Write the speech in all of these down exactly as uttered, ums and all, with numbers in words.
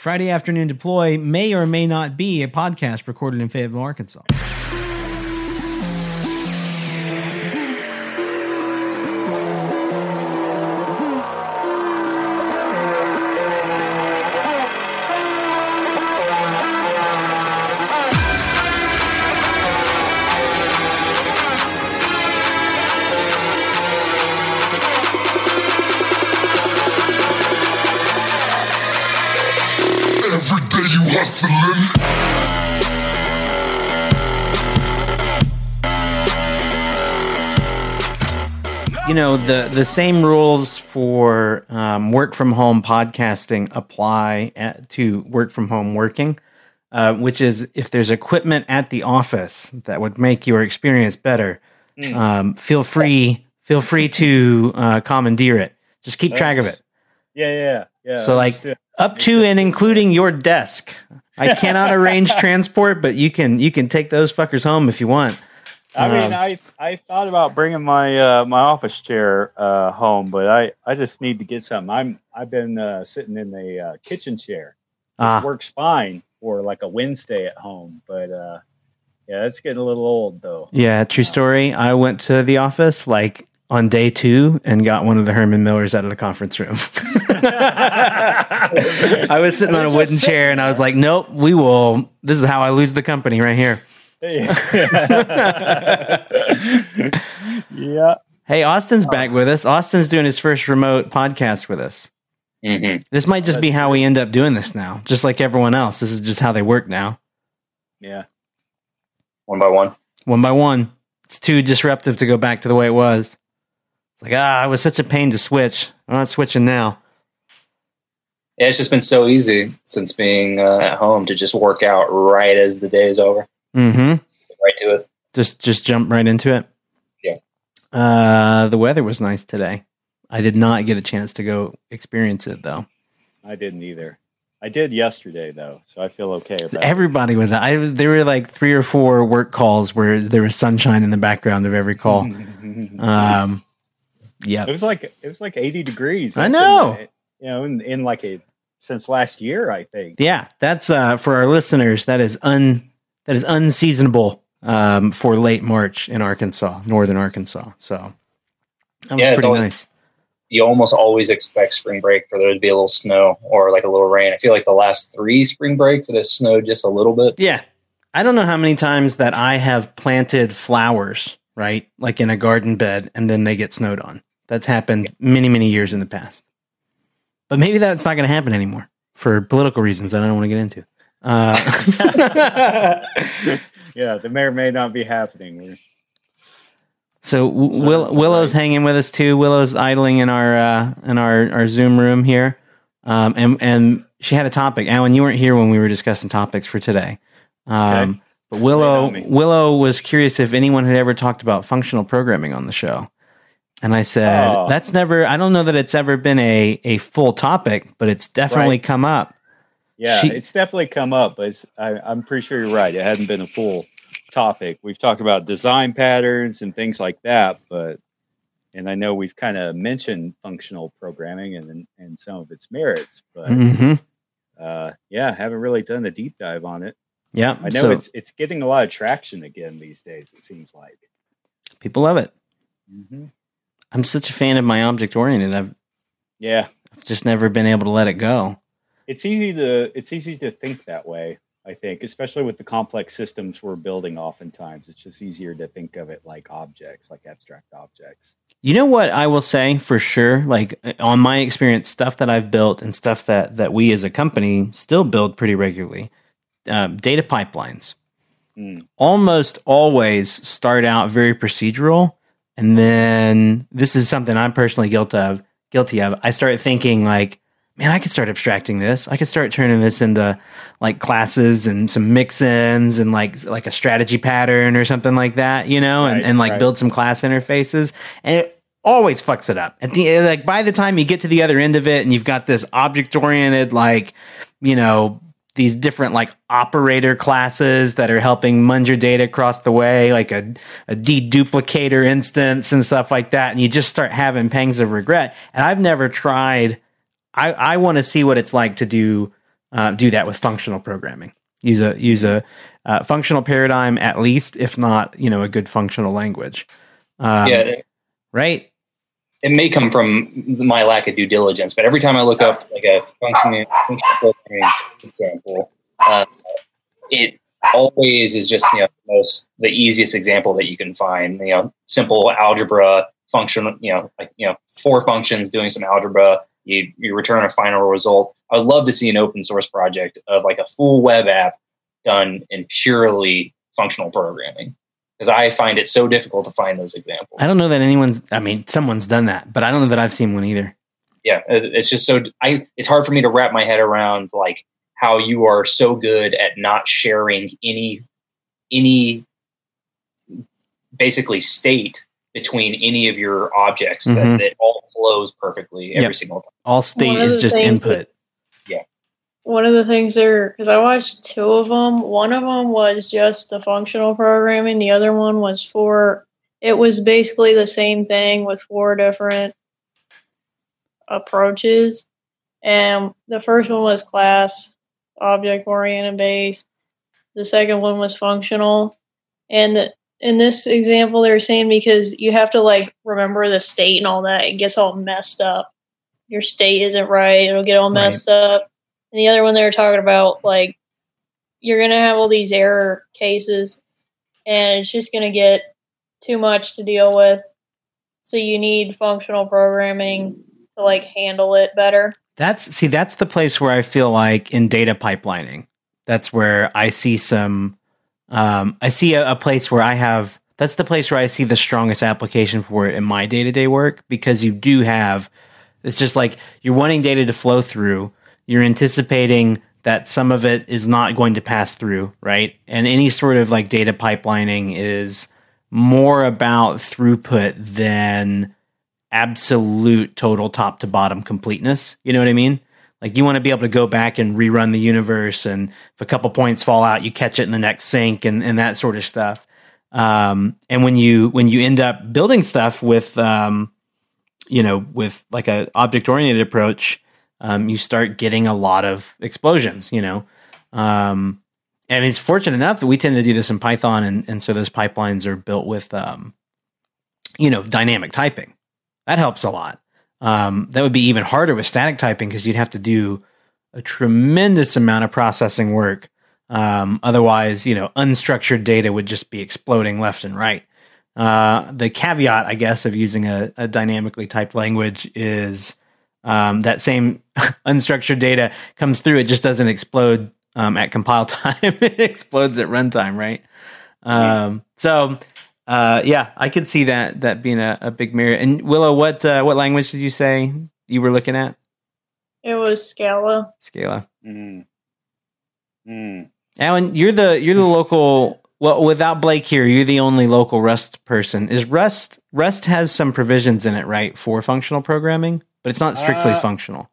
Friday Afternoon Deploy may or may not be a podcast recorded in Fayetteville, Arkansas. You know, the, the same rules for um, work from home podcasting apply at, to work from home working, uh, which is if there's equipment at the office that would make your experience better, mm. um, feel free feel free to uh, commandeer it. Just keep track of it. Yeah, yeah, yeah. So like up to and including your desk. I cannot arrange transport, but you can you can take those fuckers home if you want. I mean, um, I, I thought about bringing my uh, my office chair uh, home, but I, I just need to get something. I'm I've been uh, sitting in the uh, kitchen chair. It uh, works fine for like a Wednesday at home, but uh, yeah, it's getting a little old though. Yeah, true story. I went to the office like on day two and got one of the Herman Millers out of the conference room. I was sitting on a wooden chair and I was like, nope, we will. This is how I lose the company right here. Yeah. Hey, Austin's back with us. Austin's doing his first remote podcast with us. Mm-hmm. This might just be how we end up doing this now, just like everyone else. This is just how they work now. Yeah. One by one. One by one. It's too disruptive to go back to the way it was. It's like, ah, it was such a pain to switch. I'm not switching now. Yeah, it's just been so easy since being uh, at home to just work out right as the day is over. Mm-hmm. Right to it. Just just jump right into it. Yeah. Uh, the weather was nice today. I did not get a chance to go experience it though. I didn't either. I did yesterday though, so I feel okay about Everybody it. was. I was. There were like three or four work calls where there was sunshine in the background of every call. um, yeah. It was like it was like eighty degrees. I know. In, you know, in, in like a since last year, I think. Yeah, that's uh, for our listeners. That is un. That is unseasonable um, for late March in Arkansas, northern Arkansas. So that was yeah, pretty always, nice. You almost always expect spring break for there to be a little snow or like a little rain. I feel like the last three spring breaks it has snowed just a little bit. Yeah. I don't know how many times that I have planted flowers, right? Like in a garden bed, and then they get snowed on. That's happened many, many years in the past. But maybe that's not going to happen anymore for political reasons that I don't want to get into. Uh, yeah, the may or may not be happening. So Will, Willow's hanging with us too. Willow's idling in our uh, in our, our Zoom room here, um, and and she had a topic. Alan, you weren't here when we were discussing topics for today, um, okay. But Willow Willow was curious if anyone had ever talked about functional programming on the show, and I said oh. that's never. I don't know that it's ever been a a full topic, but it's definitely right. come up. Yeah, she, it's definitely come up, but it's, I, I'm pretty sure you're right. It hadn't been a full topic. We've talked about design patterns and things like that, but and I know we've kind of mentioned functional programming and and some of its merits, but mm-hmm. uh, yeah, haven't really done a deep dive on it. Yeah, I know so, it's it's getting a lot of traction again these days. It seems like people love it. Mm-hmm. I'm such a fan of my object oriented. I've yeah, I've just never been able to let it go. It's easy to it's easy to think that way, I think, especially with the complex systems we're building oftentimes. It's just easier to think of it like objects, like abstract objects. You know what I will say for sure, like on my experience, stuff that I've built and stuff that, that we as a company still build pretty regularly, um, data pipelines mm. almost always start out very procedural. And then this is something I'm personally guilty of, guilty of. I start thinking like, man, I could start abstracting this. I could start turning this into like classes and some mix-ins and like like a strategy pattern or something like that, you know, and, right, and like right. build some class interfaces. And it always fucks it up. At the like by the time you get to the other end of it and you've got this object-oriented, like, you know, these different like operator classes that are helping munge your data across the way, like a, a deduplicator instance and stuff like that. And you just start having pangs of regret. And I've never tried I, I want to see what it's like to do uh, do that with functional programming. Use a use a uh, functional paradigm at least, if not, you know, a good functional language. Um, yeah, right. It may come from my lack of due diligence, but every time I look up like a functional, functional programming example, uh, it always is just, you know, the most the easiest example that you can find. You know, simple algebra function. You know, like you know, four functions doing some algebra. You you return a final result. I would love to see an open source project of like a full web app done in purely functional programming, because I find it so difficult to find those examples. I don't know that anyone's. I mean, someone's done that, but I don't know that I've seen one either. Yeah, it's just so. I it's hard for me to wrap my head around like how you are so good at not sharing any any basically state between any of your objects, mm-hmm. that, that all flows perfectly every yep. single time. All state is just input. Yeah. One of the things there, because I watched two of them. One of them was just the functional programming. The other one was for, it was basically the same thing with four different approaches. And the first one was class, object-oriented base. The second one was functional. And the, in this example, they're saying because you have to like remember the state and all that, it gets all messed up. Your state isn't right; it'll get all messed right. up. And the other one, they were talking about like you're gonna have all these error cases, and it's just gonna get too much to deal with. So you need functional programming to like handle it better. That's see, that's the place where I feel like in data pipelining, that's where I see some. Um, I see a, a place where I have, that's the place where I see the strongest application for it in my day-to-day work, because you do have, it's just like you're wanting data to flow through. You're anticipating that some of it is not going to pass through, right? And any sort of like data pipelining is more about throughput than absolute total top to bottom completeness. You know what I mean? Like you want to be able to go back and rerun the universe, and if a couple points fall out, you catch it in the next sync, and, and that sort of stuff. Um, and when you when you end up building stuff with, um, you know, with like a object oriented approach, um, you start getting a lot of explosions. You know, um, and it's fortunate enough that we tend to do this in Python, and, and so those pipelines are built with, um, you know, dynamic typing. That helps a lot. Um, that would be even harder with static typing, because you'd have to do a tremendous amount of processing work. Um, otherwise, you know, unstructured data would just be exploding left and right. Uh, the caveat, I guess, of using a, a dynamically typed language is um, that same unstructured data comes through. It just doesn't explode um, at compile time. It explodes at runtime, right? Um, so... Uh, yeah, I could see that that being a, a big mirror. And Willow, what uh, what language did you say you were looking at? It was Scala. Scala. Mm. Mm. Alan, you're the you're the local. Well, without Blake here, you're the only local Rust person. Is Rust Rust has some provisions in it, right, for functional programming, but it's not strictly uh, functional.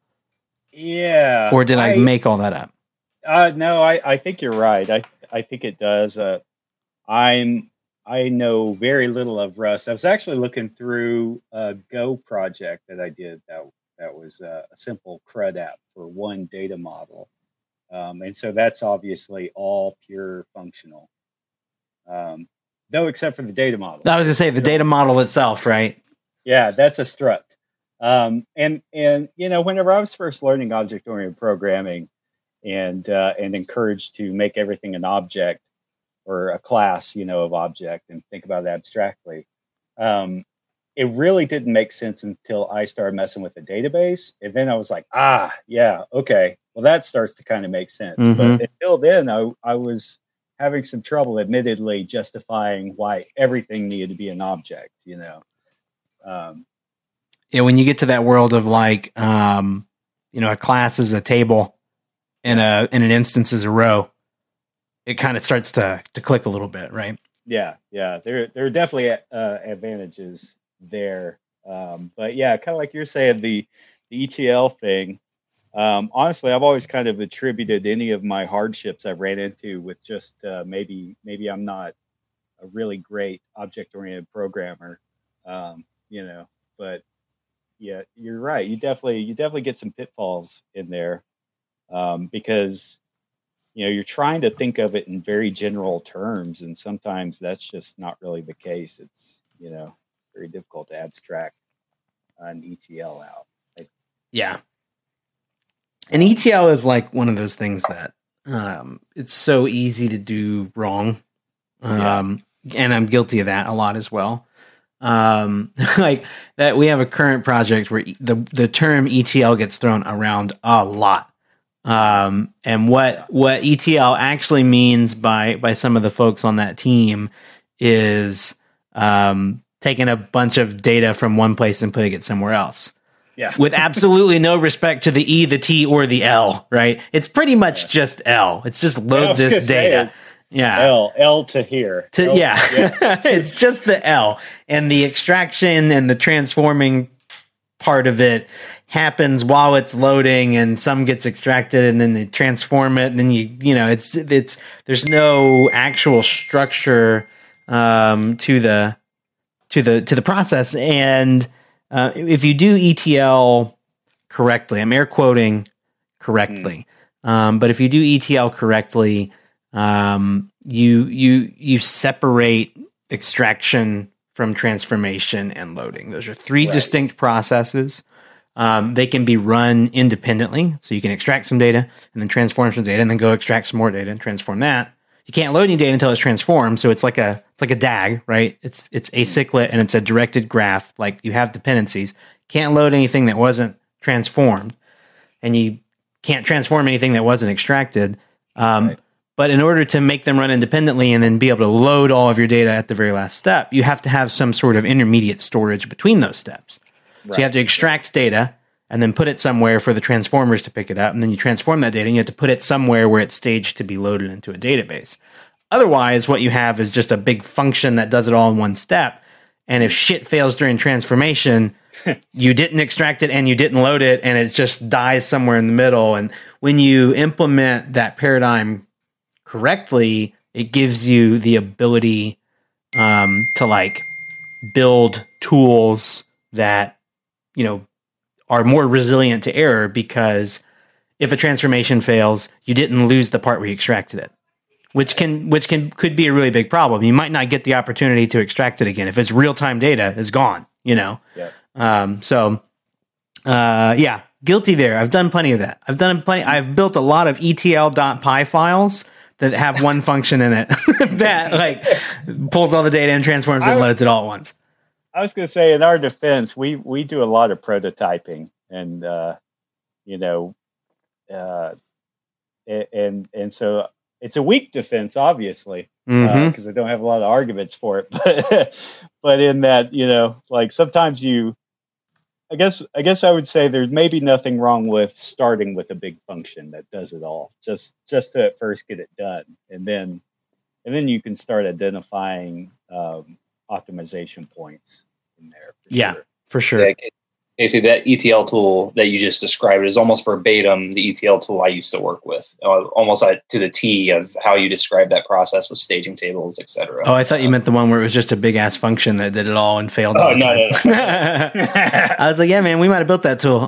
Yeah. Or did I, I make all that up? Uh, no, I, I think you're right. I I think it does. Uh, I'm. I know very little of Rust. I was actually looking through a Go project that I did that that was a, a simple CRUD app for one data model. Um, and so that's obviously all pure functional. Um, though except for the data model. I was going to say the data model itself, right? Yeah, that's a struct. Um, and, and, you know, whenever I was first learning object-oriented programming and uh, and encouraged to make everything an object, or a class, you know, of object, and think about it abstractly. Um, it really didn't make sense until I started messing with the database. And then I was like, ah, yeah, okay. Well, that starts to kind of make sense. Mm-hmm. But until then, I, I was having some trouble, admittedly, justifying why everything needed to be an object, you know? Um, yeah, when you get to that world of like, um, you know, a class is a table and, a, and an instance is a row, it kind of starts to to click a little bit, right? Yeah, yeah. There there are definitely uh, advantages there. Um, but yeah, kind of like you're saying, the, the E T L thing, um, honestly, I've always kind of attributed any of my hardships I've ran into with just uh, maybe maybe I'm not a really great object-oriented programmer, um, you know, but yeah, you're right. You definitely you definitely get some pitfalls in there. um, because you know you're trying to think of it in very general terms, and sometimes that's just not really the case. It's you know very difficult to abstract an E T L out. Like, yeah, an E T L is like one of those things that um, it's so easy to do wrong, um, yeah. and I'm guilty of that a lot as well. Um, like that, we have a current project where the the term E T L gets thrown around a lot. Um, and what what E T L actually means by by some of the folks on that team is um, taking a bunch of data from one place and putting it somewhere else. Yeah, with absolutely no respect to the E, the T, or the L. Right? It's pretty much yeah. just L. It's just load this data. Yeah, L L to here. To, L, yeah, yeah. It's just the L, and the extraction and the transforming part of it happens while it's loading, and some gets extracted, and then they transform it, and then you you know it's it's there's no actual structure um, to the to the to the process, and uh, if you do E T L correctly, I'm air quoting correctly, mm. um, but if you do E T L correctly. Um, you you you separate extraction from transformation and loading. Those are three right. distinct processes. Um, they can be run independently, so you can extract some data and then transform some data, and then go extract some more data and transform that. You can't load any data until it's transformed, so it's like a it's like a D A G, right? It's it's acyclic and it's a directed graph. Like you have dependencies. Can't load anything that wasn't transformed, and you can't transform anything that wasn't extracted. Um, right. But in order to make them run independently and then be able to load all of your data at the very last step, you have to have some sort of intermediate storage between those steps. Right. So you have to extract data and then put it somewhere for the transformers to pick it up. And then you transform that data and you have to put it somewhere where it's staged to be loaded into a database. Otherwise, what you have is just a big function that does it all in one step. And if shit fails during transformation, you didn't extract it and you didn't load it, and it just dies somewhere in the middle. And when you implement that paradigm correctly, it gives you the ability um, to like build tools that, you know, are more resilient to error, because if a transformation fails, you didn't lose the part where you extracted it, which can, which can, could be a really big problem. You might not get the opportunity to extract it again. If it's real time data, it's gone, you know? Yeah. Um, so, uh, yeah, guilty there. I've done plenty of that. I've done plenty. I've built a lot of E T L.py files that have one function in it that like pulls all the data and transforms and loads it all at once. I was going to say, in our defense, we, we do a lot of prototyping, and, uh, you know, uh, and, and so it's a weak defense, obviously, because mm-hmm. uh, I don't have a lot of arguments for it, but, but in that, you know, like sometimes you, I guess I guess I would say there's maybe nothing wrong with starting with a big function that does it all, just just to at first get it done, and then and then you can start identifying um, optimization points in there. For yeah, sure. for sure. Yeah, Casey, that E T L tool that you just described is almost verbatim the E T L tool I used to work with, uh, almost uh, to the T of how you describe that process with staging tables, et cetera. Oh, I thought you meant the one where it was just a big ass function that did it all and failed. Oh, all the no, time. no, no. I was like, yeah, man, we might have built that tool.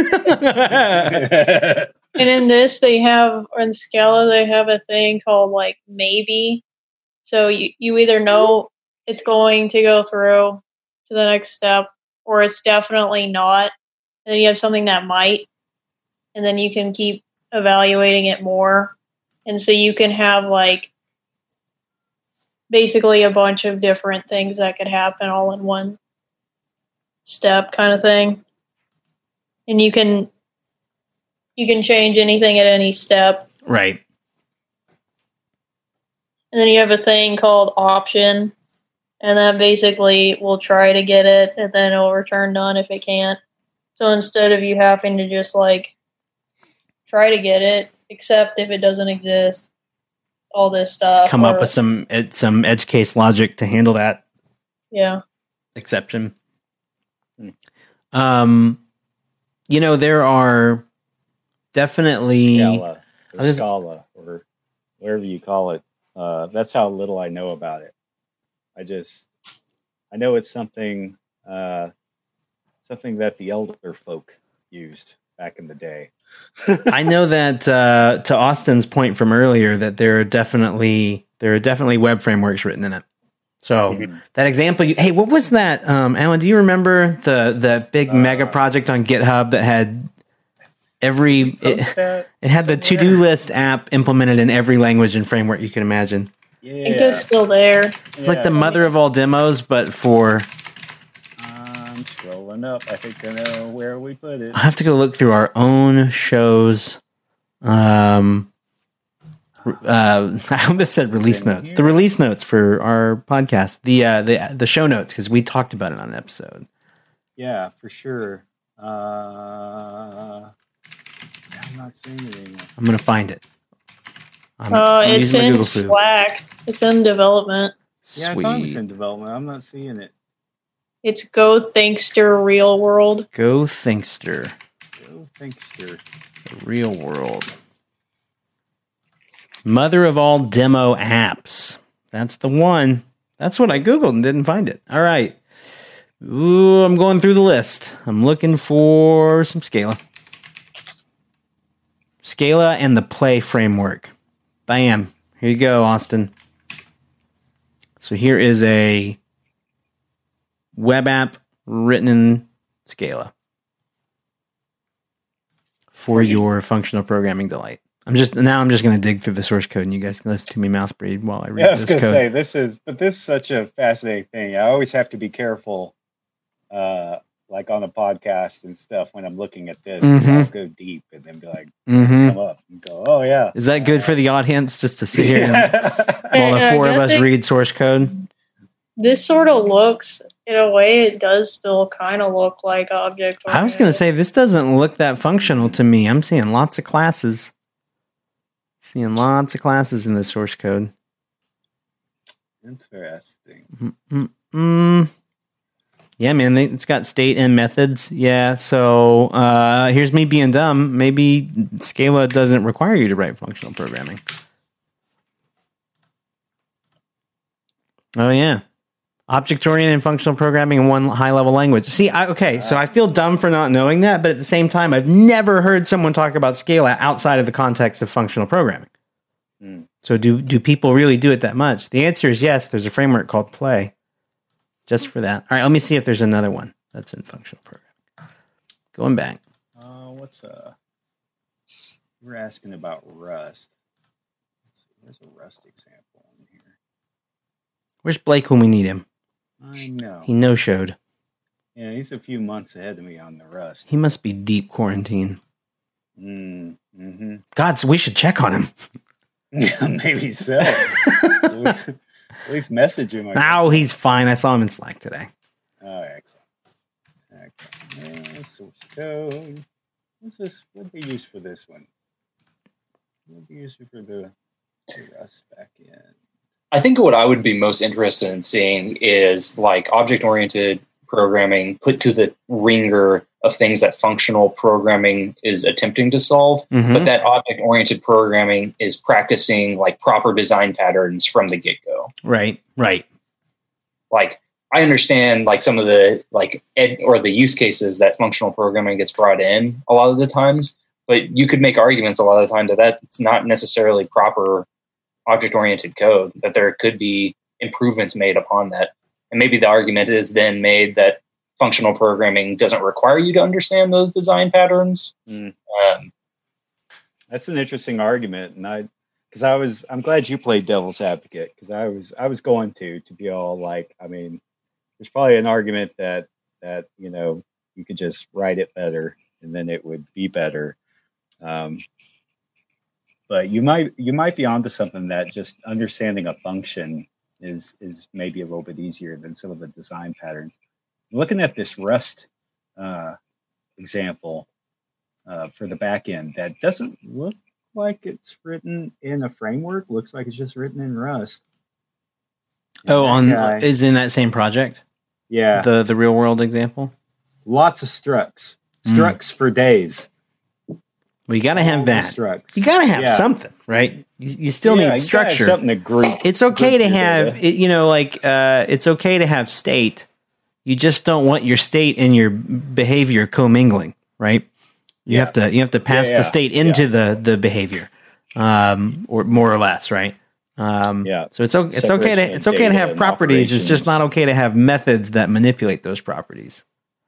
And in this, they have, or in Scala, they have a thing called like maybe. So you, you either know it's going to go through to the next step, or it's definitely not. And then you have something that might, and then you can keep evaluating it more. And so you can have like basically a bunch of different things that could happen all in one step kind of thing. And you can you can change anything at any step. Right. And then you have a thing called option. And that basically will try to get it, and then it'll return none if it can't. So instead of you having to just like try to get it, except if it doesn't exist, all this stuff. Come or, up with some some edge case logic to handle that. Yeah. Exception. Um, you know, there are definitely Scala or just, Scala or whatever you call it. Uh, that's how little I know about it. I just, I know it's something, uh, something that the elder folk used back in the day. I know that uh, to Austin's point from earlier, that there are definitely there are definitely web frameworks written in it. So mm-hmm. that example, you, hey, what was that, um, Alan? Do you remember the the big uh, mega project on GitHub that had every it, it had the to do list app implemented in every language and framework you can imagine? Yeah. I think it's still there. It's yeah. like the mother of all demos, but for. I'm scrolling up. I think I know where we put it. I have to go look through our own shows. Um, uh, I almost said release notes. Here. The release notes for our podcast. The uh, the the show notes, because we talked about it on an episode. Yeah, for sure. Uh, I'm not seeing it anymore. I'm gonna find it. I'm, uh, I'm it's in Slack. It's in development. Yeah, Sweet. I thought it was in development. I'm not seeing it. It's Go Thinkster Real World. Go Thinkster. Go Thinkster. The Real World. Mother of all demo apps. That's the one. That's what I Googled and didn't find it. All right. Ooh, I'm going through the list. I'm looking for some Scala. Scala and the Play framework. Bam. Here you go, Austin. So here is a web app written in Scala for your functional programming delight. I'm just now. I'm just going to dig through the source code, and you guys can listen to me mouth breathe while I read yeah, I was this code. Say, this is, but this is such a fascinating thing. I always have to be careful, uh, like on a podcast and stuff, when I'm looking at this. Mm-hmm. I'll go deep and then be like, mm-hmm. come up and go, oh yeah. Is that good uh, for the audience just to sit here and, while the four of us read source code? This sort of looks, in a way, it does still kind of look like object oriented. I was going to say, this doesn't look that functional to me. I'm seeing lots of classes. Seeing lots of classes in the source code. Interesting. Mm-mm-mm. Yeah, man, they, it's got state and methods. Yeah, so uh, here's me being dumb. Maybe Scala doesn't require you to write functional programming. Oh, yeah. Object-oriented functional programming in one high-level language. See, I, okay, so I feel dumb for not knowing that, but at the same time, I've never heard someone talk about Scala outside of the context of functional programming. Mm. So do do people really do it that much? The answer is yes. There's a framework called Play just for that. All right, let me see if there's another one that's in functional programming. Going back. Uh, what's uh? We're asking about Rust. Let's see, where's a Rust example in here? Where's Blake when we need him? I know. He no-showed. Yeah, he's a few months ahead of me on the Rust. He must be deep quarantine. Mm, mm-hmm. God, so we should check on him. Yeah, maybe so. At least message him. No, he's fine. I saw him in Slack today. Oh, excellent. Excellent. Yeah, source code. What's this? What do they use for this one? What do they use for the, the Rust backend? I think what I would be most interested in seeing is like object-oriented programming put to the ringer of things that functional programming is attempting to solve, mm-hmm. but that object-oriented programming is practicing like proper design patterns from the get-go. Right, right. Like I understand like some of the like ed or the use cases that functional programming gets brought in a lot of the times, but you could make arguments a lot of the time that that's not necessarily proper object-oriented code, that there could be improvements made upon that. And maybe the argument is then made that functional programming doesn't require you to understand those design patterns. Mm. Um, That's an interesting argument. And I, because I was, I'm glad you played devil's advocate, because I was, I was going to, to be all like, I mean, there's probably an argument that, that, you know, you could just write it better and then it would be better. Um, But you might you might be onto something, that just understanding a function is is maybe a little bit easier than some of the design patterns. Looking at this Rust uh, example uh, for the back end, that doesn't look like it's written in a framework. Looks like it's just written in Rust. And oh, on guy, is in that same project? Yeah, the the real world example. Lots of structs, structs mm. for days. Well, you got to have that. You got to have yeah. something, right? You, you still yeah, need structure. Something to greet. It's okay to have, it, you know, like uh, it's okay to have state. You just don't want your state and your behavior commingling, right? You yeah. have to you have to pass yeah, yeah. the state into yeah. the the behavior, um, or more or less, right? Um, yeah. So it's it's Separation okay to it's okay to have properties. It's just not okay to have methods that manipulate those properties.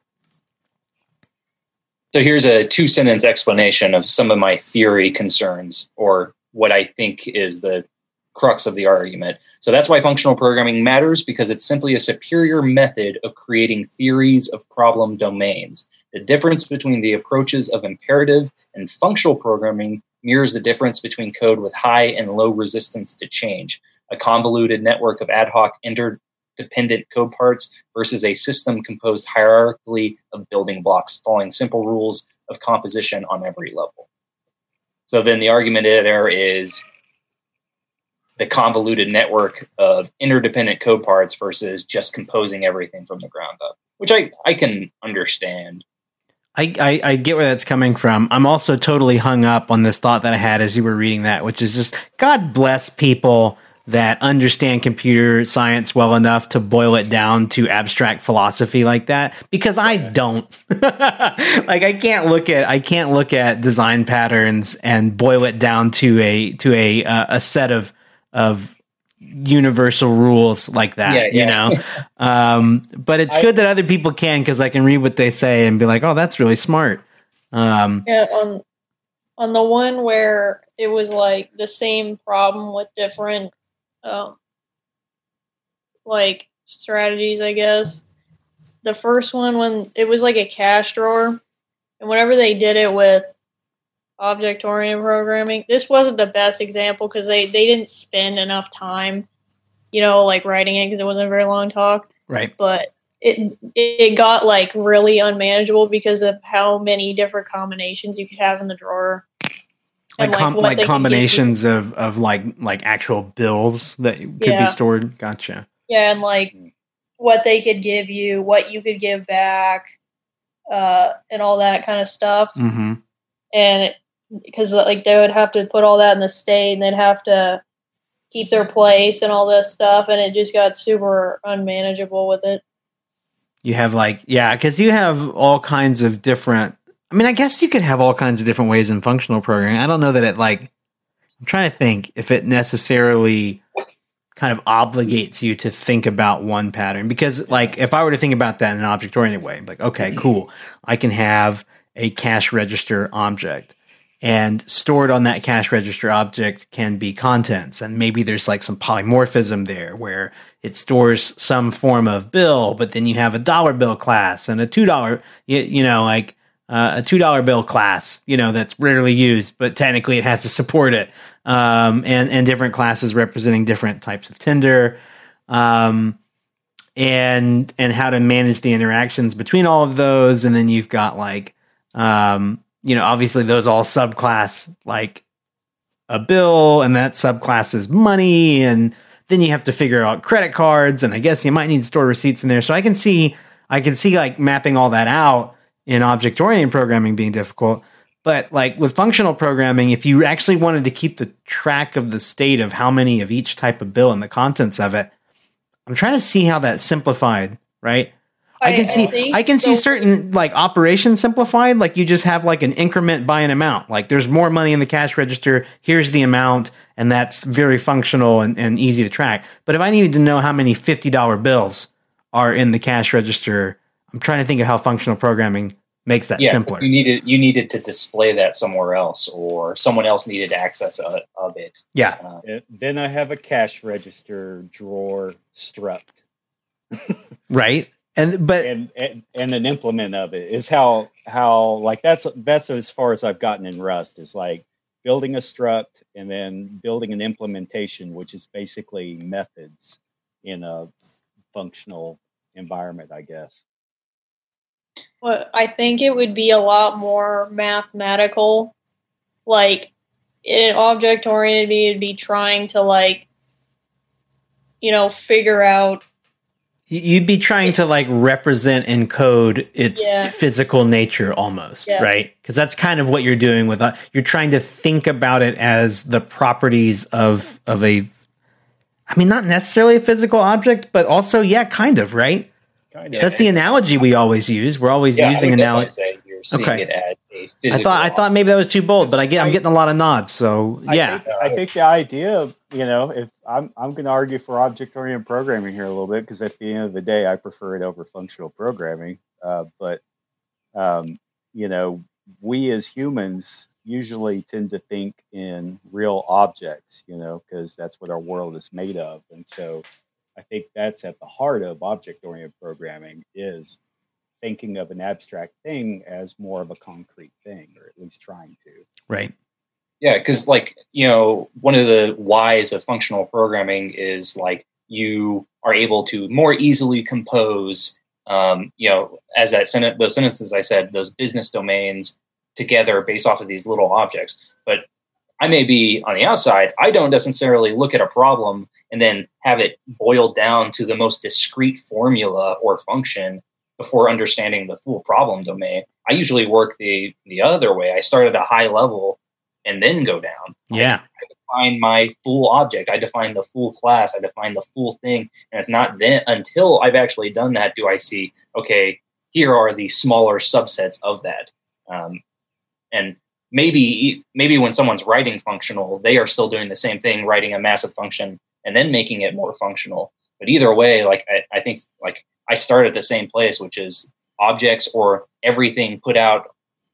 So here's a two sentence explanation of some of my theory concerns, or what I think is the crux of the argument. So that's why functional programming matters, because it's simply a superior method of creating theories of problem domains. The difference between the approaches of imperative and functional programming mirrors the difference between code with high and low resistance to change, a convoluted network of ad hoc interdependent code parts versus a system composed hierarchically of building blocks, following simple rules of composition on every level. So then the argument there is the convoluted network of interdependent code parts versus just composing everything from the ground up, which I, I can understand. I, I, I get where that's coming from. I'm also totally hung up on this thought that I had as you were reading that, which is just, God bless people that understand computer science well enough to boil it down to abstract philosophy like that, because I don't. Like I can't look at I can't look at design patterns and boil it down to a to a uh, a set of of universal rules like that, yeah, yeah. you know. Um, but it's I, good that other people can, because I can read what they say and be like, "Oh, that's really smart." Um, yeah, on on the one where it was like the same problem with different. Um, like strategies, I guess. The first one, when it was like a cache drawer, and whenever they did it with object-oriented programming, this wasn't the best example because they, they didn't spend enough time, you know, like writing it because it wasn't a very long talk. Right. But it it got like really unmanageable because of how many different combinations you could have in the drawer. Like like, com- like combinations of, of like like actual bills that could yeah. be stored. Gotcha. Yeah, and like what they could give you, what you could give back, uh, and all that kind of stuff. Mm-hmm. And because like they would have to put all that in the state, and they'd have to keep their place and all this stuff, and it just got super unmanageable with it. You have like yeah, because you have all kinds of different. I mean, I guess you could have all kinds of different ways in functional programming. I don't know that it like, I'm trying to think if it necessarily kind of obligates you to think about one pattern, because like if I were to think about that in an object-oriented way, like, okay, cool. I can have a cache register object, and stored on that cache register object can be contents. And maybe there's like some polymorphism there where it stores some form of bill, but then you have a dollar bill class and a two dollar, you, you know, like, Uh, a two dollar bill class, you know, that's rarely used, but technically it has to support it. Um, and, and different classes representing different types of tender, um, and, and how to manage the interactions between all of those. And then you've got like, um, you know, obviously those all subclass like a bill, and that subclass is money. And then you have to figure out credit cards. And I guess you might need to store receipts in there. So I can see, I can see like mapping all that out in object-oriented programming being difficult. But like with functional programming, if you actually wanted to keep the track of the state of how many of each type of bill and the contents of it, I'm trying to see how that's simplified, right? I, I can see I can see certain like operations simplified, like you just have like an increment by an amount. Like there's more money in the cash register, here's the amount, and that's very functional and, and easy to track. But if I needed to know how many fifty dollar bills are in the cash register, I'm trying to think of how functional programming makes that yeah, simpler. You needed you needed to display that somewhere else, or someone else needed access of, of it. Yeah. Uh, then I have a cash register drawer struct. Right. And but and, and and an implement of it is how how like that's that's as far as I've gotten in Rust, is like building a struct and then building an implementation, which is basically methods in a functional environment, I guess. Well, I think it would be a lot more mathematical. Like, in object-oriented, it'd be trying to, like, you know, figure out... You'd be trying it, to, like, represent in code its yeah. physical nature almost, yeah. right? Because that's kind of what you're doing with... Uh, you're trying to think about it as the properties of of a... I mean, not necessarily a physical object, but also, yeah, kind of, right? Kind of. That's the analogy we always use. We're always yeah, using analogy. You're seeing okay. it as I thought I thought maybe that was too bold, but I get I'm getting a lot of nods. So yeah, I think, I think the idea of, you know, if I'm I'm going to argue for object-oriented programming here a little bit, because at the end of the day, I prefer it over functional programming. Uh, but um, you know, we as humans usually tend to think in real objects, you know, because that's what our world is made of, and so I think that's at the heart of object-oriented programming, is thinking of an abstract thing as more of a concrete thing, or at least trying to. Right. Yeah, because like, you know, one of the whys of functional programming is like you are able to more easily compose, um, you know, as that sentence, those sentences I said, those business domains together based off of these little objects. But I may be on the outside. I don't necessarily look at a problem and then have it boiled down to the most discrete formula or function before understanding the full problem domain. I usually work the the other way. I start at a high level and then go down. Yeah. I, I define my full object. I define the full class. I define the full thing. And it's not then until I've actually done that do I see, okay, here are the smaller subsets of that. Um, and maybe maybe when someone's writing functional, they are still doing the same thing, writing a massive function and then making it more functional. But either way, like I, I think like I start at the same place, which is objects or everything put out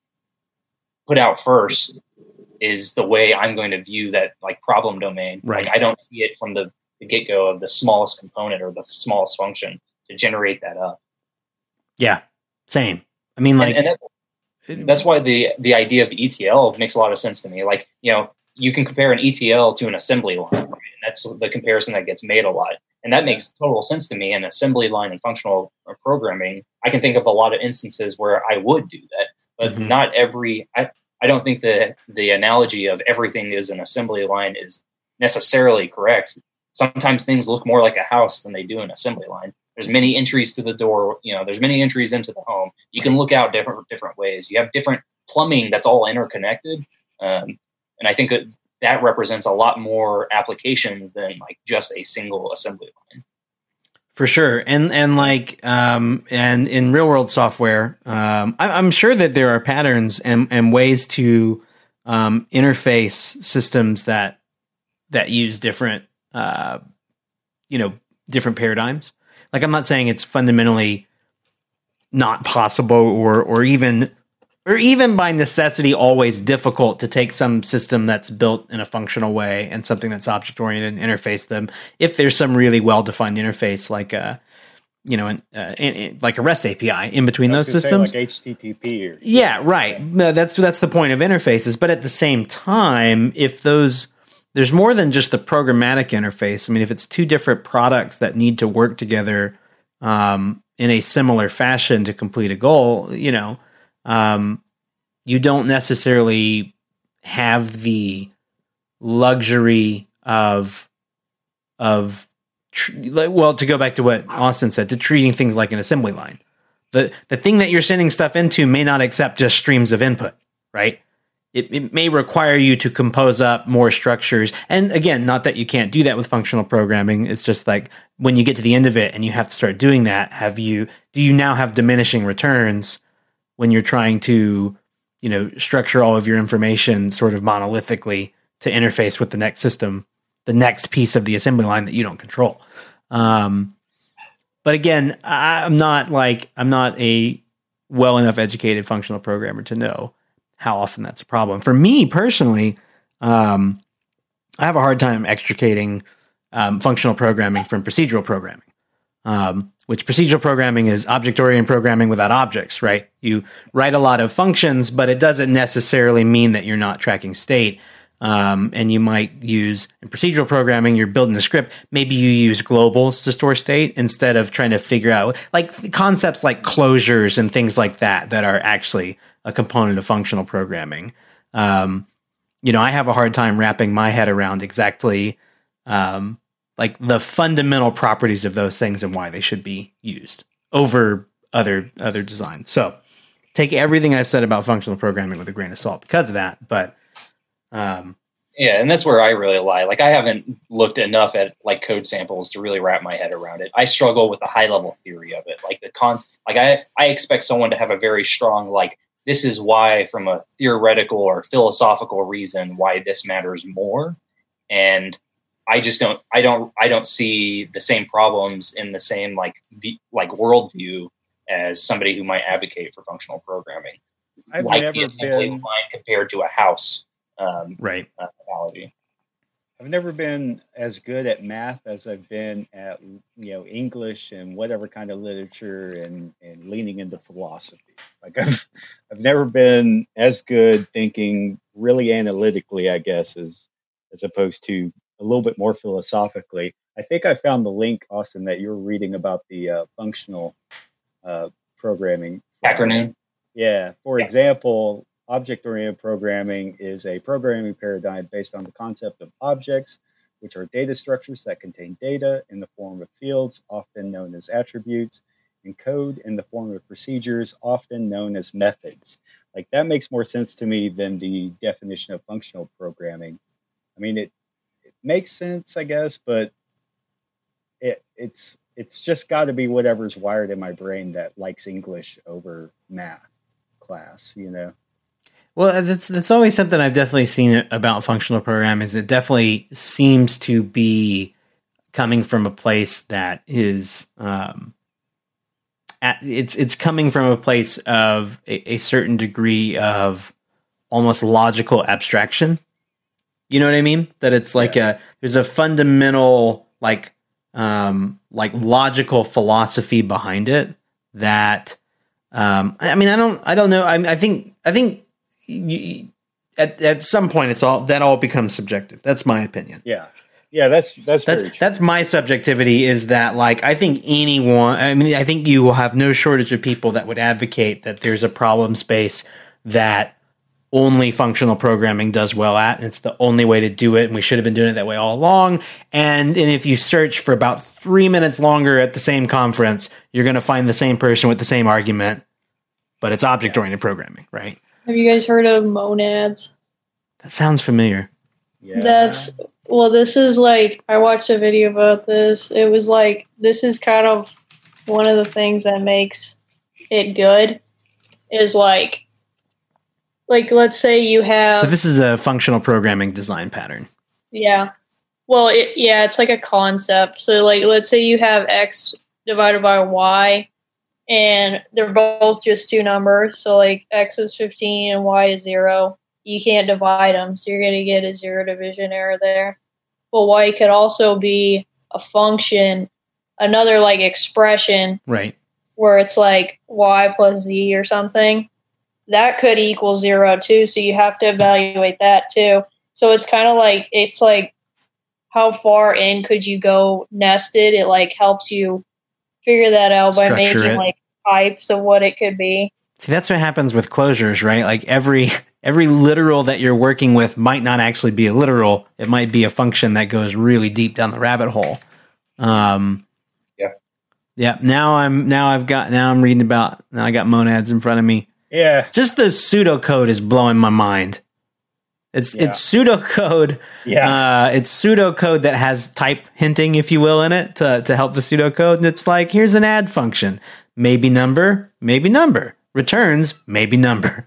put out first is the way I'm going to view that like problem domain. Right. Like I don't see it from the, the get-go of the smallest component or the smallest function to generate that up. Yeah, same. I mean, like and, and that's, that's why the the idea of E T L makes a lot of sense to me. Like, you know, you can compare an E T L to an assembly line, right? And that's the comparison that gets made a lot. And that makes total sense to me. In assembly line and functional programming, I can think of a lot of instances where I would do that, but mm-hmm. not every. I, I don't think that the analogy of everything is an assembly line is necessarily correct. Sometimes things look more like a house than they do an assembly line. There's many entries to the door. You know, there's many entries into the home. You can look out different different ways. You have different plumbing that's all interconnected, um, and I think that. That represents a lot more applications than like just a single assembly line. For sure. And, and like, um, and in real world software, um, I, I'm sure that there are patterns and, and ways to, um, interface systems that, that use different, uh, you know, different paradigms. Like, I'm not saying it's fundamentally not possible or, or even, or even by necessity, always difficult to take some system that's built in a functional way and something that's object-oriented and interface them. If there's some really well-defined interface, like a, you know, an, uh, in, in, like a REST A P I in between those systems, like H T T P. Or yeah, right. No, that's that's the point of interfaces. But at the same time, if those there's more than just the programmatic interface. I mean, if it's two different products that need to work together um, in a similar fashion to complete a goal, you know. Um, you don't necessarily have the luxury of, of, tr- well, to go back to what Austin said, to treating things like an assembly line. The, the thing that you're sending stuff into may not accept just streams of input, right? It, it may require you to compose up more structures. And again, not that you can't do that with functional programming. It's just like when you get to the end of it and you have to start doing that, have you, do you now have diminishing returns when you're trying to, you know, structure all of your information sort of monolithically to interface with the next system, the next piece of the assembly line that you don't control. Um, but again, I, I'm not like, I'm not a well enough educated functional programmer to know how often that's a problem. For me personally, um, I have a hard time extricating um, functional programming from procedural programming. Um, which procedural programming is object-oriented programming without objects, right? You write a lot of functions, but it doesn't necessarily mean that you're not tracking state. Um, and you might use, in procedural programming, you're building a script. Maybe you use globals to store state instead of trying to figure out, like concepts like closures and things like that, that are actually a component of functional programming. Um, you know, I have a hard time wrapping my head around exactly, um, like the fundamental properties of those things and why they should be used over other other designs. So take everything I've said about functional programming with a grain of salt because of that. But um, yeah, and that's where I really lie. Like I haven't looked enough at like code samples to really wrap my head around it. I struggle with the high level theory of it. Like the con, like I I expect someone to have a very strong like this is why, from a theoretical or philosophical reason, why this matters more. And I just don't, I don't, I don't see the same problems in the same like, v, like worldview as somebody who might advocate for functional programming. I've like never the assembly been line compared to a house, um, right. uh, analogy. I've never been as good at math as I've been at, you know, English and whatever kind of literature and, and leaning into philosophy. Like I've, I've never been as good thinking really analytically, I guess, as, as opposed to a little bit more philosophically. I think I found the link, Austin, that you were reading about the uh, functional uh, programming. Acronym. Yeah. For yeah. example, object-oriented programming is a programming paradigm based on the concept of objects, which are data structures that contain data in the form of fields, often known as attributes, and code in the form of procedures, often known as methods. Like that makes more sense to me than the definition of functional programming. I mean, it, it makes sense, I guess, but it, it's it's just got to be whatever's wired in my brain that likes English over math class, you know? Well, that's that's always something I've definitely seen about functional programming. Is it definitely seems to be coming from a place that is, um, at, it's it's coming from a place of a, a certain degree of almost logical abstraction. You know what I mean? That it's like yeah. a there's a fundamental like um, like logical philosophy behind it. That um, I mean, I don't I don't know. I, I think I think. You, at at some point, it's all that all becomes subjective. That's my opinion. Yeah, yeah, that's that's that's very true. That's my subjectivity. Is that like I think anyone? I mean, I think you will have no shortage of people that would advocate that there's a problem space that only functional programming does well at. And it's the only way to do it, and we should have been doing it that way all along. And and if you search for about three minutes longer at the same conference, you're going to find the same person with the same argument, but it's object oriented programming, right? Have you guys heard of monads? That sounds familiar. Yeah. That's, well, this is like, I watched a video about this. It was like, this is kind of one of the things that makes it good is like, like, let's say you have. So this is a functional programming design pattern. Yeah. Well, it, yeah, it's like a concept. So like, let's say you have X divided by Y. And they're both just two numbers. So like X is fifteen and Y is zero. You can't divide them. So you're going to get a zero division error there. But Y could also be a function, another like expression. Right. Where it's like Y plus Z or something. That could equal zero too. So you have to evaluate that too. So it's kind of like, it's like how far in could you go nested? It like helps you figure that out by Structure making it. like types of what it could be. See, that's what happens with closures, right? Like every every literal that you're working with might not actually be a literal. It might be a function that goes really deep down the rabbit hole. Um, yeah, yeah. Now I'm now I've got now I'm reading about now I got monads in front of me. Yeah, just the pseudocode is blowing my mind. It's yeah. it's pseudocode. Yeah, uh, it's pseudocode that has type hinting, if you will, in it to to help the pseudocode. And it's like, here's an add function, maybe number, maybe number, returns maybe number.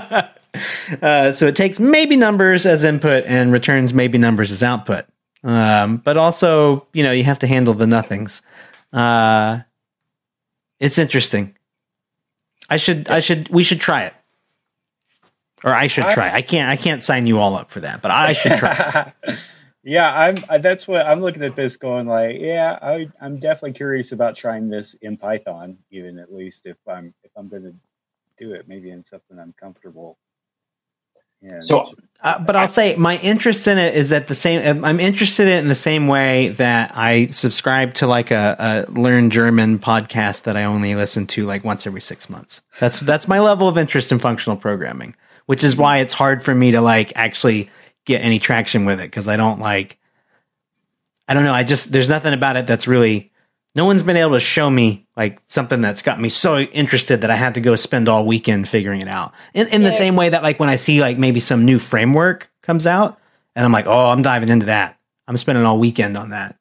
uh, so it takes maybe numbers as input and returns maybe numbers as output. Um, but also, you know, you have to handle the nothings. Uh, it's interesting. I should, I should, we should try it. Or I should try. I can't. I can't sign you all up for that, but I should try. yeah, I'm. That's what I'm looking at this, going like, yeah, I, I'm definitely curious about trying this in Python, even at least if I'm if I'm going to do it, maybe in something I'm comfortable. Yeah. So, uh, but I'll say my interest in it is at the same. I'm interested in it in the same way that I subscribe to like a, a Learn German podcast that I only listen to like once every six months. That's that's my level of interest in functional programming. Which is why it's hard for me to like actually get any traction with it. Cause I don't like, I don't know. I just, there's nothing about it that's really, no one's been able to show me like something that's got me so interested that I had to go spend all weekend figuring it out. In, in yeah. the same way that like when I see like maybe some new framework comes out and I'm like, oh, I'm diving into that. I'm spending all weekend on that.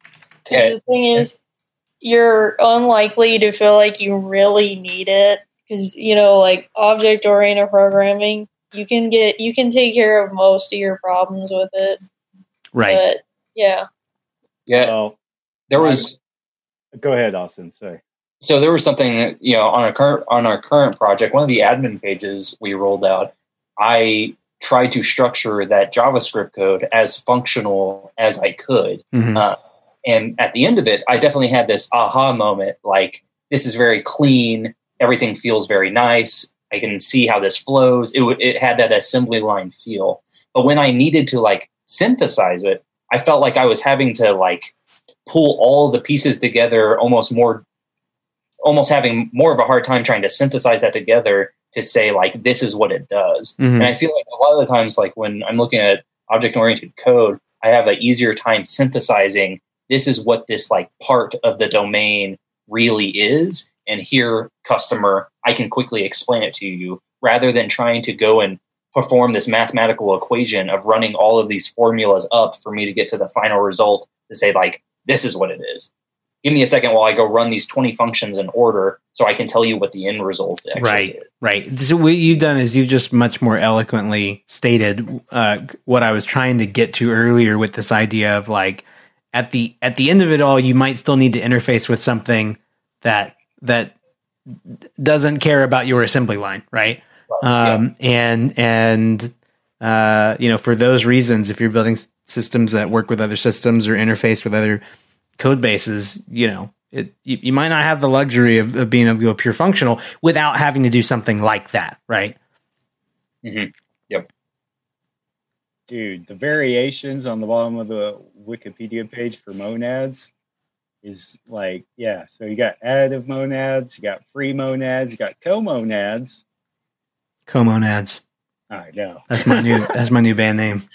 Okay. The thing is, you're unlikely to feel like you really need it. because you know, like object oriented programming, you can get you can take care of most of your problems with it. Right. But, yeah. Yeah. Well, there was. Go ahead, Austin. Sorry. So there was something that, you know, on our current on our current project, one of the admin pages we rolled out, I tried to structure that JavaScript code as functional as I could. Mm-hmm. Uh, and at the end of it, I definitely had this aha moment, like, this is very clean. Everything feels very nice. I can see how this flows. It, w- it had that assembly line feel. But when I needed to, like, synthesize it, I felt like I was having to, like, pull all the pieces together, almost more, almost having more of a hard time trying to synthesize that together to say, like, this is what it does. Mm-hmm. And I feel like a lot of the times, like when I'm looking at object-oriented code, I have an easier time synthesizing, this is what this like part of the domain really is. And here, customer, I can quickly explain it to you, rather than trying to go and perform this mathematical equation of running all of these formulas up for me to get to the final result to say, like, this is what it is. Give me a second while I go run these twenty functions in order so I can tell you what the end result actually right, is. Right. So what you've done is you've just much more eloquently stated uh, what I was trying to get to earlier with this idea of like at the at the end of it all, you might still need to interface with something that that doesn't care about your assembly line, right? right. Um, yeah. And and uh, you know, for those reasons, if you're building systems that work with other systems or interface with other code bases, you know, it, you, you might not have the luxury of, of being able to go pure functional without having to do something like that, right? Mm-hmm. Yep. Dude, the variations on the bottom of the Wikipedia page for monads is like, yeah, so you got additive monads, you got free monads, you got co-monads. Co-monads. I know. That's my new that's my new band name.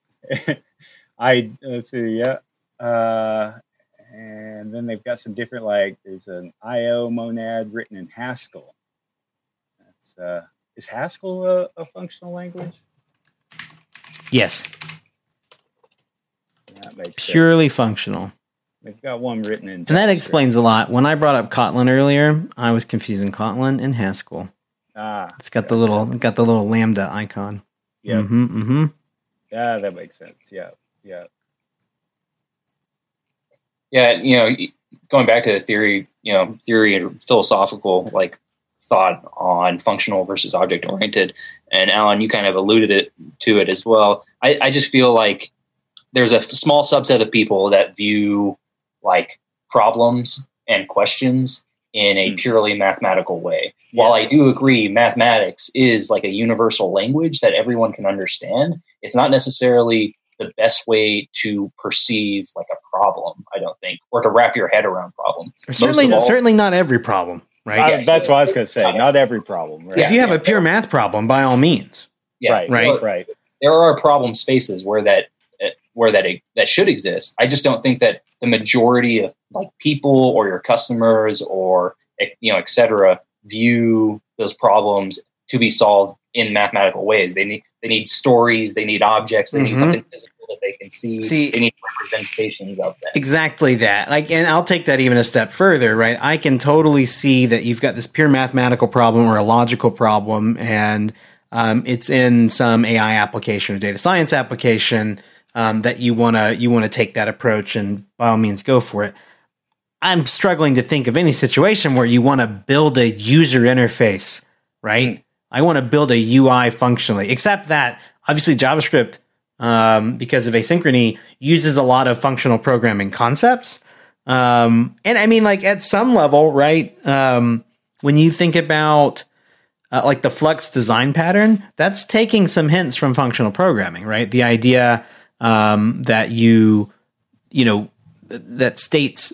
I let's see, yeah. Uh And then they've got some different, like, there's an I O monad written in Haskell. That's uh, is Haskell a, a functional language? Yes. That makes purely sense. Functional. They've got one written in. And that explains a lot. When I brought up Kotlin earlier, I was confusing Kotlin and Haskell. Ah, it's got yeah, the little, yeah. got the little lambda icon. Yeah. Mm-hmm, mm-hmm. Yeah, that makes sense. Yeah. Yeah. Yeah, you know, going back to the theory, you know, theory and philosophical like thought on functional versus object oriented, and Alan, you kind of alluded it to it as well. I, I just feel like there's a small subset of people that view like problems and questions in a purely mathematical way. Yes. While I do agree mathematics is like a universal language that everyone can understand, it's not necessarily the best way to perceive like a problem, I don't think, or to wrap your head around problem. Certainly, all, certainly not every problem, right? I, yeah, that's what I was going to say. Not every problem. Right? If you have a pure math problem, by all means. Yeah, right, right, right. There are problem spaces where that where that that should exist. I just don't think that the majority of like people or your customers or you know, et cetera, view those problems to be solved in mathematical ways. They need they need stories, they need objects, they mm-hmm. need something physical that they can see. see. They need representations of that. Exactly that. Like, and I'll take that even a step further, right? I can totally see that you've got this pure mathematical problem or a logical problem, and um, it's in some A I application or data science application um, that you wanna you wanna take that approach, and by all means, go for it. I'm struggling to think of any situation where you want to build a user interface, right? Mm. I want to build a U I functionally, except that obviously JavaScript, um, because of asynchrony, uses a lot of functional programming concepts. Um, and I mean, like at some level, right? Um, when you think about uh, like the Flux design pattern, that's taking some hints from functional programming, right? The idea um, that you, you know, that states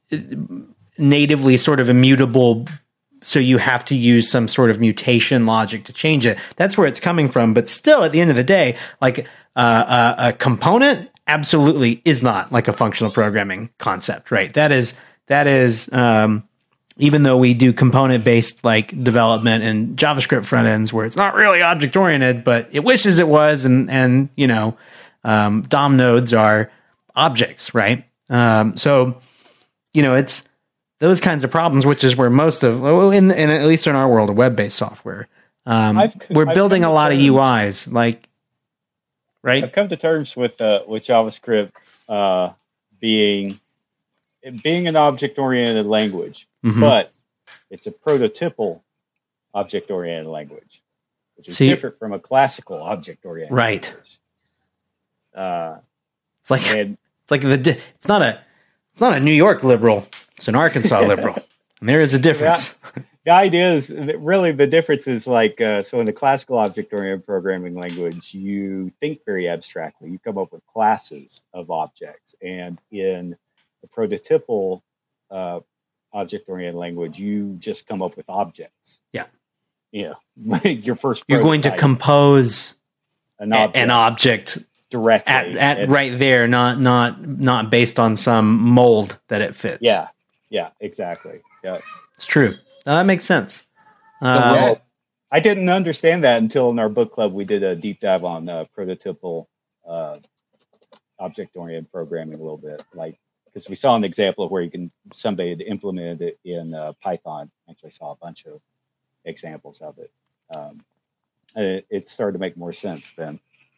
natively sort of immutable, so you have to use some sort of mutation logic to change it. That's where it's coming from. But still, at the end of the day, like uh, a, a component absolutely is not like a functional programming concept, right? That is that is um, even though we do component based like development and JavaScript front ends where it's not really object oriented, but it wishes it was, and and you know um, D O M nodes are objects, right? Um, so. You know, it's those kinds of problems, which is where most of, in, in at least in our world of web-based software, um, I've, we're I've building a lot terms, of U Is, like, right? I've come to terms with uh, with JavaScript uh, being being an object-oriented language, mm-hmm. but it's a prototypal object-oriented language, which is See, different from a classical object-oriented right. language. Uh, it's like and, it's like the it's not a it's not a New York liberal, it's an Arkansas liberal, and there is a difference. The, the idea is that really the difference is like uh, so in the classical object-oriented programming language, you think very abstractly. You come up with classes of objects, and in the prototypal uh, object-oriented language, you just come up with objects. Yeah, yeah. Your first you're going to compose an object. an object. Directly at, at right there, not not not based on some mold that it fits. Yeah, yeah, exactly. Yeah, it's true. Uh, that makes sense. Uh, well, I didn't understand that until in our book club we did a deep dive on uh, prototypal uh, object-oriented programming a little bit, like because we saw an example of where you can somebody had implemented it in uh, Python. Actually, saw a bunch of examples of it. Um, and it, it started to make more sense then.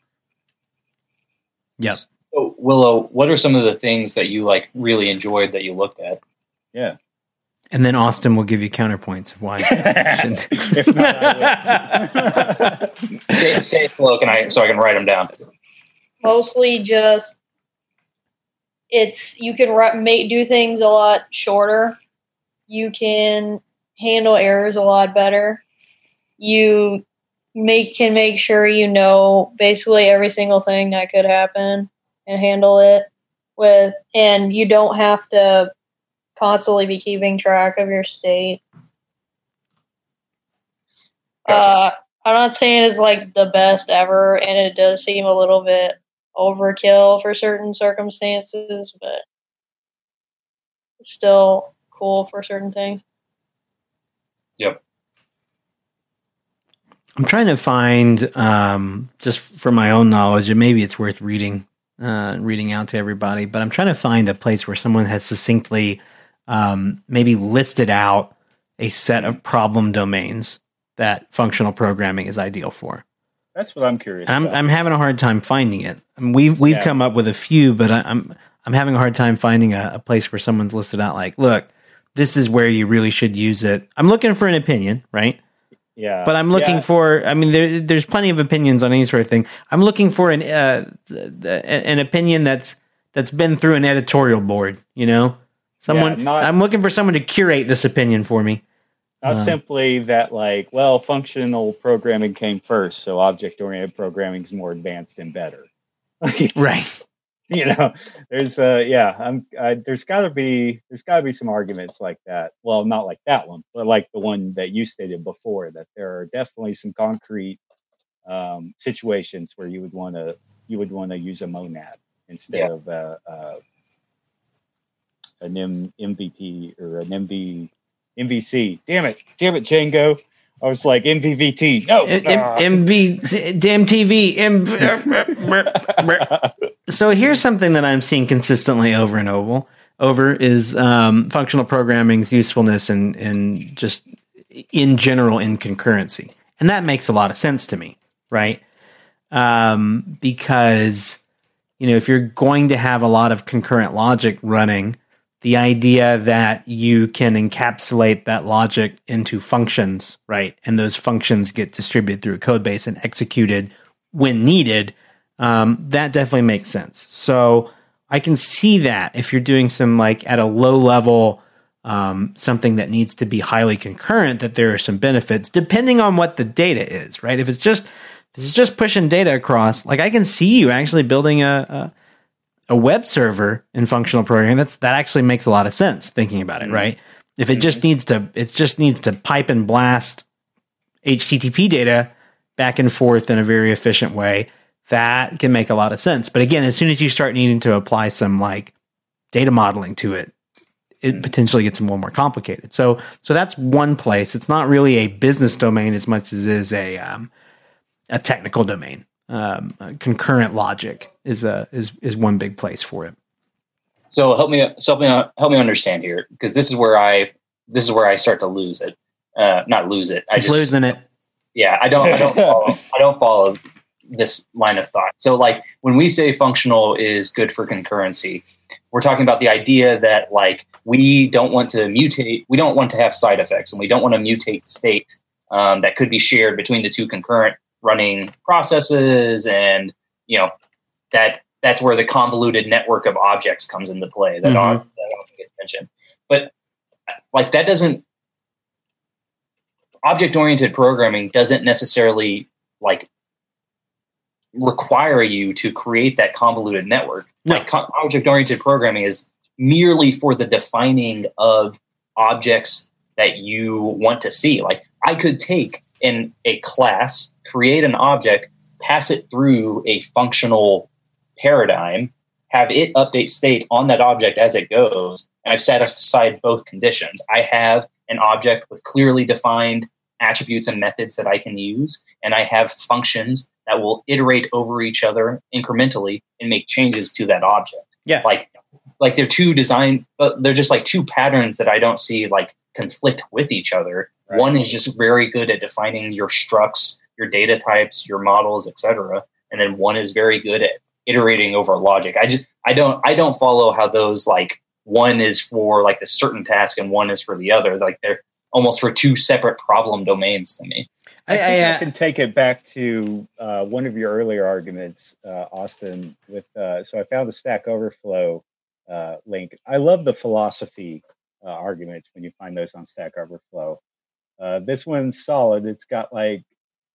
Yes. So, Willow, what are some of the things that you like really enjoyed that you looked at? Yeah. And then Austin will give you counterpoints of why. If not, I will. say, say it slow, can I, so I can write them down. Mostly just it's you can write, make do things a lot shorter. You can handle errors a lot better. You make can make sure you know basically every single thing that could happen and handle it with, and you don't have to constantly be keeping track of your state. Gotcha. Uh, I'm not saying it's like the best ever, and it does seem a little bit overkill for certain circumstances, but it's still cool for certain things. Yep. I'm trying to find, um, just for my own knowledge, and maybe it's worth reading, uh, reading out to everybody, but I'm trying to find a place where someone has succinctly um, maybe listed out a set of problem domains that functional programming is ideal for. That's what I'm curious I'm, about. I'm having a hard time finding it. I mean, we've we've yeah. come up with a few, but I, I'm I'm having a hard time finding a, a place where someone's listed out like, look, this is where you really should use it. I'm looking for an opinion, right? Yeah, but I'm looking yeah. for. I mean, there, there's plenty of opinions on any sort of thing. I'm looking for an uh, an opinion that's that's been through an editorial board. You know, someone. Yeah, not, I'm looking for someone to curate this opinion for me. Not uh, simply that, like, well, functional programming came first, so object-oriented programming is more advanced and better. Right. You know, there's uh, yeah, I'm. I, there's got to be there's got to be some arguments like that. Well, not like that one, but like the one that you stated before. That there are definitely some concrete um, situations where you would want to you would want to use a monad instead yeah. of uh, uh, an M- MVP or an M V M V C. Damn it, damn it, Django. I was like M V V T. No, M V, damn T V. M- so here's something that I'm seeing consistently over and over. Over is um, functional programming's usefulness and and just in general in concurrency, and that makes a lot of sense to me, right? Um, because you know if you're going to have a lot of concurrent logic running, the idea that you can encapsulate that logic into functions, right? And those functions get distributed through a code base and executed when needed. Um, that definitely makes sense. So I can see that if you're doing some like at a low level, um, something that needs to be highly concurrent, that there are some benefits depending on what the data is, right? If it's just, if it's just pushing data across, like I can see you actually building a, a a web server in functional programming. That's that actually makes a lot of sense thinking about it, right? If it just needs to, it just needs to pipe and blast H T T P data back and forth in a very efficient way. That can make a lot of sense. But again, as soon as you start needing to apply some like data modeling to it, it potentially gets a little more complicated. So, so that's one place. It's not really a business domain as much as it is a um, a technical domain. Um, uh, concurrent logic is a is is one big place for it. So help me, help me, help me understand here, because this is where I, this is where I start to lose it. Uh, not lose it. I He's just, losing it. Yeah, I don't, I don't, follow, I don't follow this line of thought. So, like when we say functional is good for concurrency, we're talking about the idea that like we don't want to mutate, we don't want to have side effects, and we don't want to mutate state um, that could be shared between the two concurrent running processes, and you know that that's where the convoluted network of objects comes into play that, mm-hmm. are, that often gets mentioned. But like that doesn't object-oriented programming doesn't necessarily like require you to create that convoluted network. No. Like co- object-oriented programming is merely for the defining of objects that you want to see. Like I could take in a class, create an object, pass it through a functional paradigm, have it update state on that object as it goes, and I've set aside both conditions. I have an object with clearly defined attributes and methods that I can use, and I have functions that will iterate over each other incrementally and make changes to that object. Yeah, like like they're two design, but they're just like two patterns that I don't see like conflict with each other. Right. One is just very good at defining your structs, your data types, your models, et cetera, and then one is very good at iterating over logic. I just I don't I don't follow how those like one is for like a certain task and one is for the other. Like they're almost for two separate problem domains to me. I, I, I, I can take it back to uh, one of your earlier arguments, uh, Austin. With uh, so I found the Stack Overflow uh, link. I love the philosophy uh, arguments when you find those on Stack Overflow. Uh, this one's solid. It's got like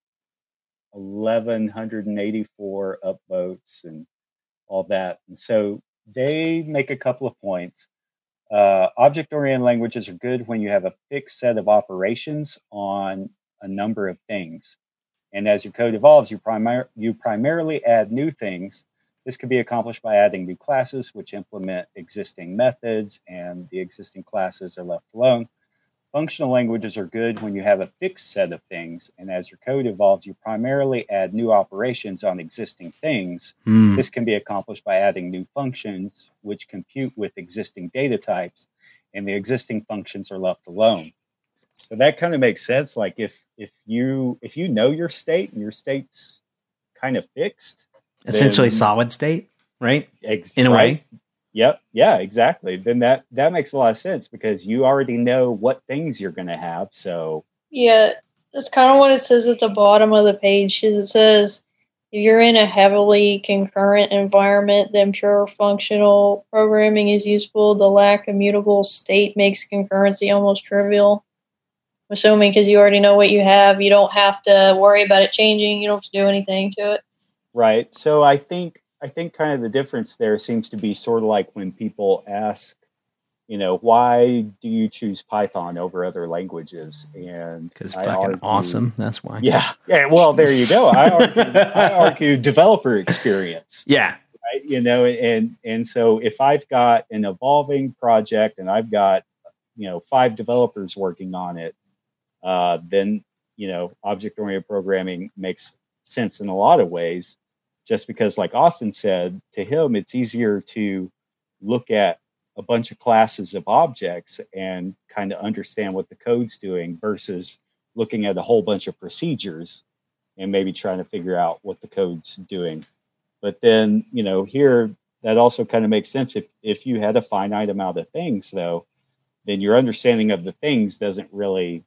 eleven eighty-four upvotes and all that. And so they make a couple of points. Uh, object-oriented languages are good when you have a fixed set of operations on a number of things. And as your code evolves, you, primar- you primarily add new things. This can be accomplished by adding new classes, which implement existing methods, and the existing classes are left alone. Functional languages are good when you have a fixed set of things, and as your code evolves, you primarily add new operations on existing things. Mm. This can be accomplished by adding new functions, which compute with existing data types, and the existing functions are left alone. So that kind of makes sense. Like if if you if you know your state and your state's kind of fixed, essentially then, solid state, right? Ex- In a right? way. Yep. Yeah, exactly. Then that, that makes a lot of sense because you already know what things you're going to have. So yeah, that's kind of what it says at the bottom of the page. Is it says if you're in a heavily concurrent environment, then pure functional programming is useful. The lack of mutable state makes concurrency almost trivial. I'm assuming because you already know what you have, you don't have to worry about it changing. You don't have to do anything to it. Right. So I think. I think kind of the difference there seems to be sort of like when people ask, you know, why do you choose Python over other languages? And because fucking argue, awesome. That's why. Yeah. Yeah. Well, there you go. I argue, I argue developer experience. Yeah. Right. You know, and and so if I've got an evolving project and I've got, you know, five developers working on it, uh, then you know, object-oriented programming makes sense in a lot of ways. Just because, like Austin said, to him, it's easier to look at a bunch of classes of objects and kind of understand what the code's doing versus looking at a whole bunch of procedures and maybe trying to figure out what the code's doing. But then, you know, here, that also kind of makes sense. If, if you had a finite amount of things, though, then your understanding of the things doesn't really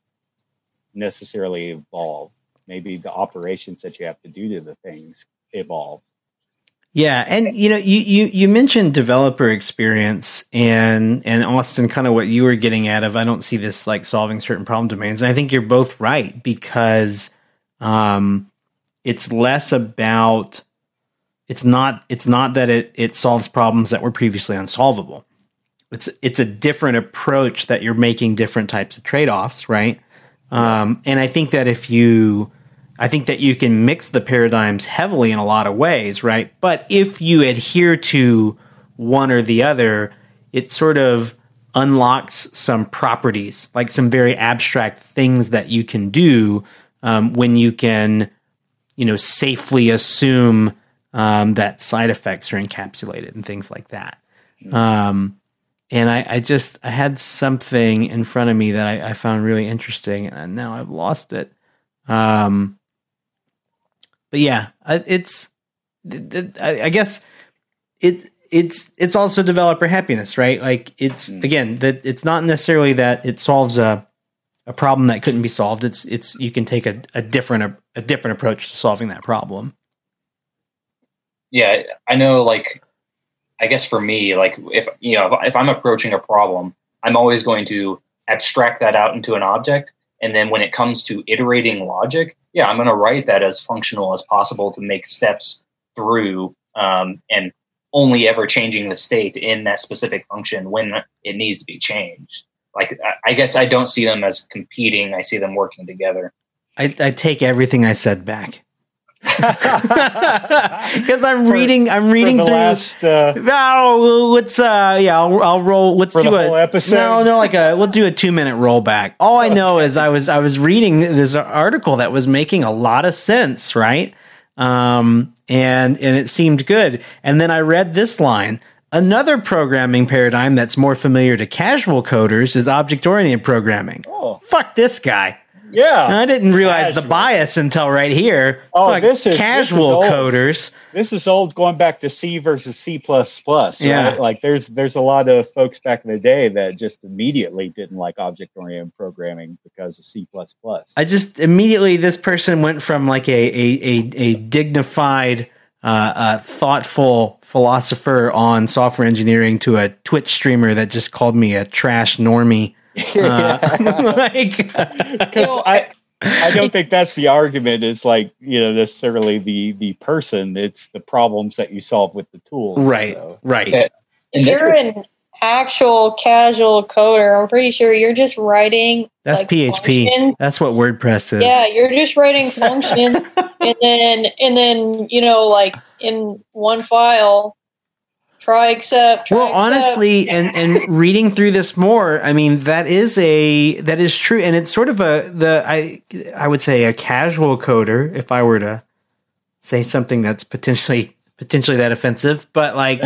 necessarily evolve. Maybe the operations that you have to do to the things evolve. Yeah, and you know, you you you mentioned developer experience, and and Austin, kind of what you were getting at of I don't see this like solving certain problem domains. And I think you're both right because um, it's less about it's not it's not that it it solves problems that were previously unsolvable. It's it's a different approach that you're making different types of trade-offs, right? Um, and I think that if you I think that you can mix the paradigms heavily in a lot of ways, right? But if you adhere to one or the other, it sort of unlocks some properties, like some very abstract things that you can do um, when you can, you know, safely assume um, that side effects are encapsulated and things like that. Um, and I, I just I had something in front of me that I, I found really interesting, and now I've lost it. Um, but yeah, it's I, I guess it it's it's also developer happiness, right? Like it's mm. again that it's not necessarily that it solves a a problem that couldn't be solved. It's it's you can take a, a different a, a different approach to solving that problem. Yeah, I know. Like, I guess for me, like if you know if, if I'm approaching a problem, I'm always going to abstract that out into an object, and then when it comes to iterating logic, yeah, I'm going to write that as functional as possible to make steps through, um, and only ever changing the state in that specific function when it needs to be changed. Like, I guess I don't see them as competing. I see them working together. I, I take everything I said back. Because I'm for, reading, I'm reading through. Last, uh, oh, let's uh, yeah, I'll, I'll roll. Let's do a episode. No, no, like a we'll do a two minute rollback. All I know okay. is I was I was reading this article that was making a lot of sense, right? Um, and and it seemed good. And then I read this line. Another programming paradigm that's more familiar to casual coders is object-oriented programming. Oh. Fuck this guy. Yeah. I didn't realize casual. the bias until right here. Oh, Fuck this is casual this is coders. This is old, going back to C versus C plus plus. Yeah. Like there's there's a lot of folks back in the day that just immediately didn't like object-oriented programming because of C plus plus. I just immediately this person went from like a a a, a dignified Uh, a thoughtful philosopher on software engineering to a Twitch streamer that just called me a trash normie. Uh, like, because I, I don't think that's the argument. It's like, you know, necessarily the the person. It's the problems that you solve with the tools. Right. So. Right. If you're an actual casual coder, I'm pretty sure you're just writing. That's like, P H P. function. That's what WordPress is. Yeah, you're just writing functions, and then and then you know, like in one file, try accept. Try well, accept. honestly, and and reading through this more, I mean, that is a that is true, and it's sort of a the I I would say a casual coder, if I were to say something that's potentially potentially that offensive, but like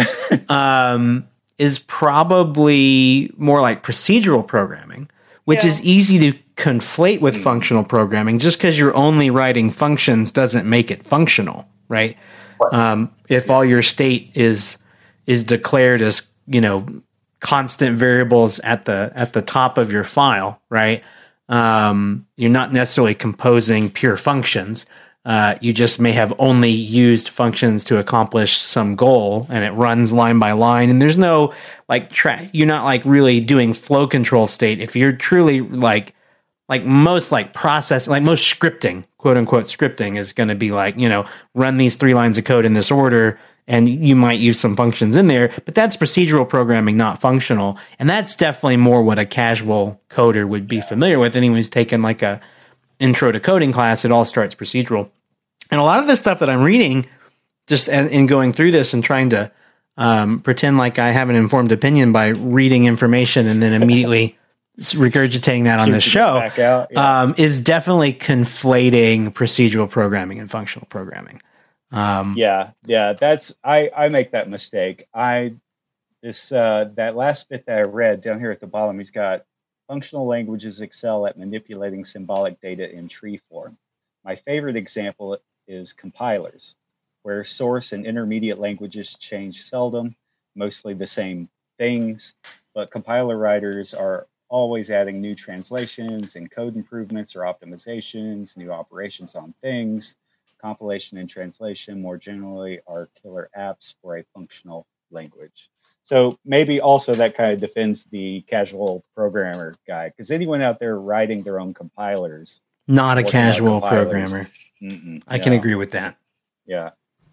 um, is probably more like procedural programming, which yeah. is easy to conflate with functional programming. Just because you're only writing functions doesn't make it functional, right? Um, if all your state is is declared as, you know, constant variables at the at the top of your file, right? Um, you're not necessarily composing pure functions. Uh, you just may have only used functions to accomplish some goal, and it runs line by line. And there's no like track. You're not like really doing flow control state. If you're truly like like most like process, like most scripting, quote unquote scripting, is going to be like, you know, run these three lines of code in this order, and you might use some functions in there. But that's procedural programming, not functional. And that's definitely more what a casual coder would be familiar with. Anyone who's taken like a intro to coding class, it all starts procedural. And a lot of the stuff that I'm reading, just in going through this and trying to um, pretend like I have an informed opinion by reading information and then immediately regurgitating that on this show, yeah. um, is definitely conflating procedural programming and functional programming. Um, yeah, yeah, that's I, I make that mistake. I this uh, that last bit that I read down here at the bottom, he's got functional languages excel at manipulating symbolic data in tree form. My favorite example is compilers, where source and intermediate languages change seldom, mostly the same things, but compiler writers are always adding new translations and code improvements or optimizations, new operations on things. Compilation and translation more generally are killer apps for a functional language. So maybe also that kind of defends the casual programmer guy, because anyone out there writing their own compilers, not a casual programmer. Mm-mm, I yeah. can agree with that. Yeah.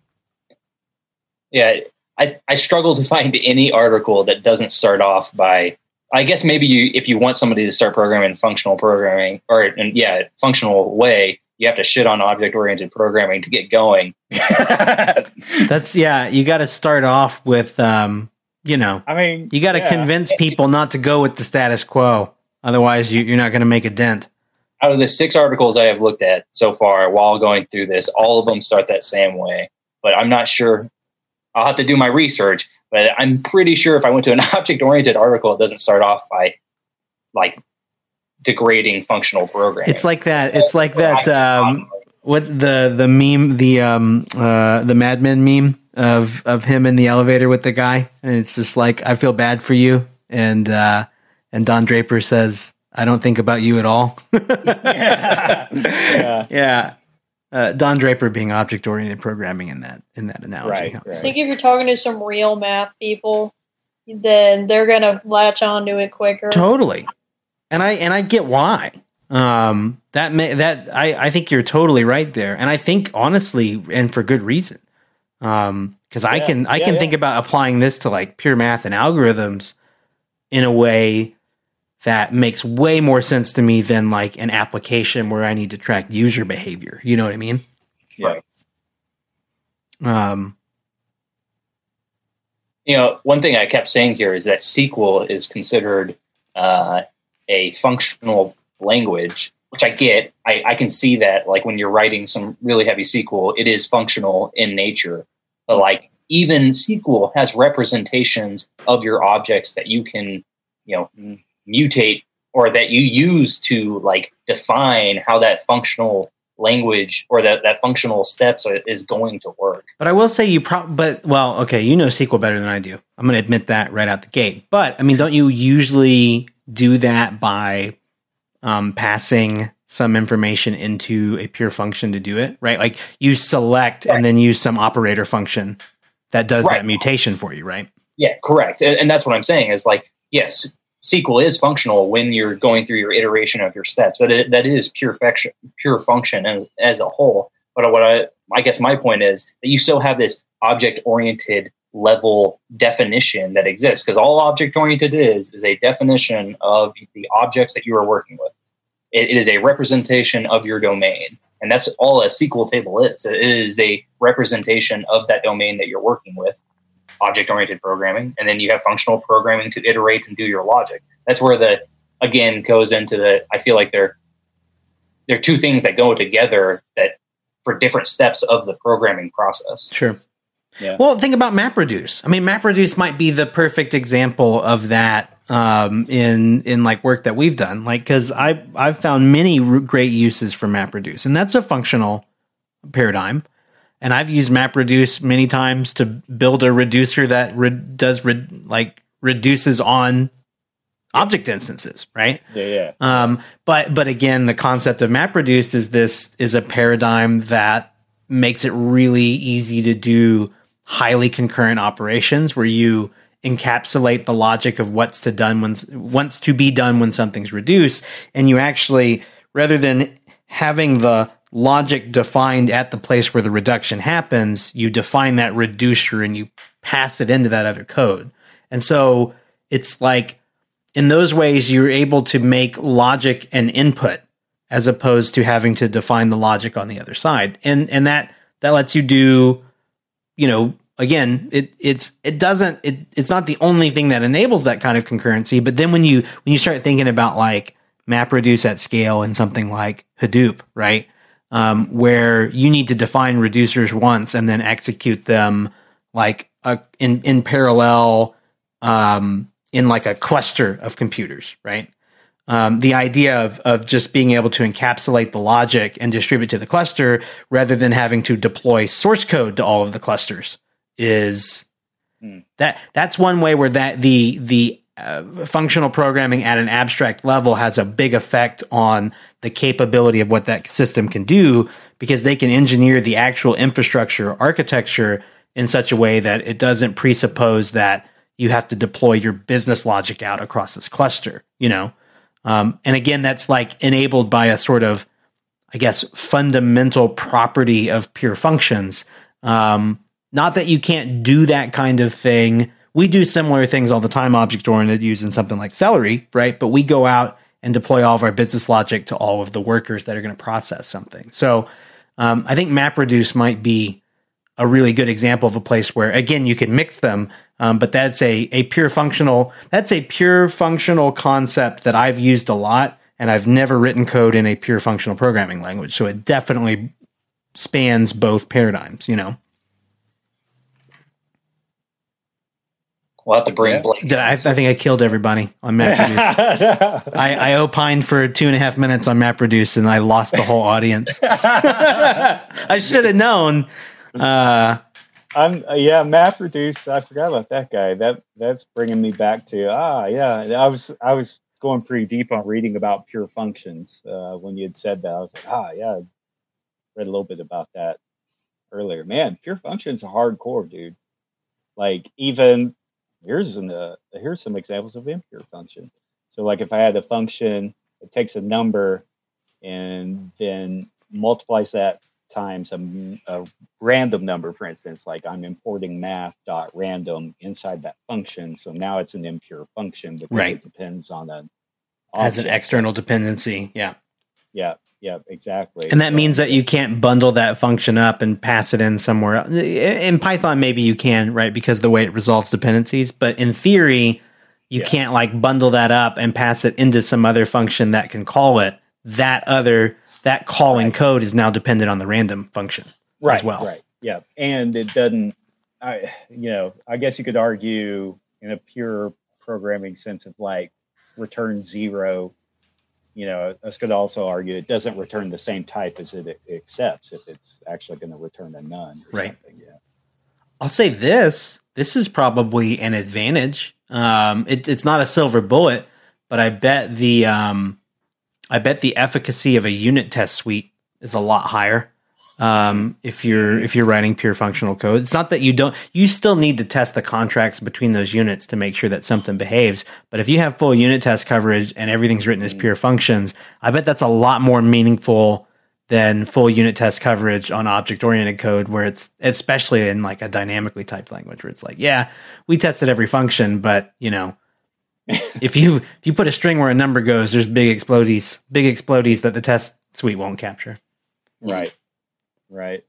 Yeah. I, I struggle to find any article that doesn't start off by, I guess maybe you, if you want somebody to start programming functional programming or in, yeah, functional way, you have to shit on object-oriented programming to get going. That's yeah. You got to start off with, um, you know, I mean, you got to yeah. convince people not to go with the status quo. Otherwise, you, you're not going to make a dent. Out of the six articles I have looked at so far while going through this, all of them start that same way. But I'm not sure. I'll have to do my research. But I'm pretty sure if I went to an object-oriented article, it doesn't start off by like degrading functional programming. It's like that. It's like that. Um, what's the the meme? The um uh the Mad Men meme of of him in the elevator with the guy, and it's just like, I feel bad for you, and uh, and Don Draper says, I don't think about you at all. yeah. yeah. yeah. Uh, Don Draper being object-oriented programming in that in that analogy. Right, right. I think if you're talking to some real math people, then they're gonna latch onto it quicker. Totally, and I and I get why. Um, that may, that I, I think you're totally right there, and I think honestly, and for good reason. Um, because I yeah, can I yeah, can yeah. think about applying this to like pure math and algorithms in a way that makes way more sense to me than like an application where I need to track user behavior. You know what I mean? Yeah. Um, you know, one thing I kept saying here is that S Q L is considered uh, a functional language, which I get. I, I can see that, like when you're writing some really heavy S Q L, it is functional in nature. But like even S Q L has representations of your objects that you can, you know, mutate or that you use to like define how that functional language or that, that functional steps are, is going to work. But I will say you probably, but well, okay, you know S Q L better than I do. I'm going to admit that right out the gate. But I mean, don't you usually do that by um, passing some information into a pure function to do it, right? Like you select right. and then use some operator function that does right. that mutation for you, right? Yeah, correct. And, and that's what I'm saying is like, yes, S Q L is functional when you're going through your iteration of your steps. That is, that is pure function, pure function as, as a whole. But what I, I guess my point is that you still have this object-oriented level definition that exists, because all object-oriented is is a definition of the objects that you are working with. It, it is a representation of your domain, and that's all a S Q L table is. It is a representation of that domain that you're working with. Object-oriented programming, and then you have functional programming to iterate and do your logic. That's where the, again, goes into the, I feel like they're, they're two things that go together that for different steps of the programming process. Sure. Yeah. Well, think about MapReduce. I mean, MapReduce might be the perfect example of that um, in, in like work that we've done. Like, cause I, I've found many r- great uses for MapReduce, and that's a functional paradigm. And I've used MapReduce many times to build a reducer that re- does re- like reduces on object instances, right? Yeah, yeah. Um, but but again, the concept of MapReduce is this is a paradigm that makes it really easy to do highly concurrent operations where you encapsulate the logic of what's to done when what's to be done when something's reduced, and you actually, rather than having the logic defined at the place where the reduction happens, you define that reducer and you pass it into that other code. And so it's like, in those ways, you're able to make logic an input as opposed to having to define the logic on the other side. And and that that lets you do, you know, again, it it's it doesn't it it's not the only thing that enables that kind of concurrency. But then when you when you start thinking about like MapReduce at scale in something like Hadoop, right? Um, where you need to define reducers once and then execute them like a, in in parallel um, in like a cluster of computers, right? Um, the idea of of just being able to encapsulate the logic and distribute to the cluster rather than having to deploy source code to all of the clusters is mm. that that's one way where that the the Uh, functional programming at an abstract level has a big effect on the capability of what that system can do, because they can engineer the actual infrastructure architecture in such a way that it doesn't presuppose that you have to deploy your business logic out across this cluster, you know? Um, and again, that's like enabled by a sort of, I guess, fundamental property of pure functions. Um, not that you can't do that kind of thing. We do similar things all the time, object-oriented, using something like Celery, right? But we go out and deploy all of our business logic to all of the workers that are going to process something. So um, I think MapReduce might be a really good example of a place where, again, you can mix them, um, but that's a, a pure functional, that's a pure functional concept that I've used a lot, and I've never written code in a pure functional programming language. So it definitely spans both paradigms, you know? We'll have to bring Yeah. Blake. Did I, I think I killed everybody on MapReduce. I, I opined for two and a half minutes on MapReduce, and I lost the whole audience. I should have known. Uh, I'm uh, yeah, MapReduce. I forgot about that guy. That that's bringing me back to ah yeah. I was I was going pretty deep on reading about pure functions uh, when you had said that. I was like ah yeah, I read a little bit about that earlier. Man, pure functions are hardcore, dude. Like even here's an uh, here's some examples of impure function. So like if I had a function that takes a number and then multiplies that times a, a random number, for instance, like I'm importing math dot random inside that function. So now it's an impure function because right. it depends on an Has an external dependency. Yeah. Yeah. Yeah, exactly. And that so, means that you can't bundle that function up and pass it in somewhere else. In Python, maybe you can, right? Because the way it resolves dependencies. But in theory, you yeah. can't like bundle that up and pass it into some other function that can call it. That other, that calling right. code is now dependent on the random function right, as well. Right. Yeah. And it doesn't, I, you know, I guess you could argue in a pure programming sense of like return zero. You know, I could also argue it doesn't return the same type as it accepts if it's actually going to return a none. Or right. Something. Yeah. I'll say this. This is probably an advantage. Um, it, it's not a silver bullet, but I bet the um, I bet the efficacy of a unit test suite is a lot higher. Um, if you're if you're writing pure functional code, it's not that you don't. You still need to test the contracts between those units to make sure that something behaves. But if you have full unit test coverage and everything's written as pure functions, I bet that's a lot more meaningful than full unit test coverage on object oriented code, where it's especially in like a dynamically typed language, where it's like, yeah, we tested every function, but you know, if you if you put a string where a number goes, there's big explodies, big explodies that the test suite won't capture. Right. Right.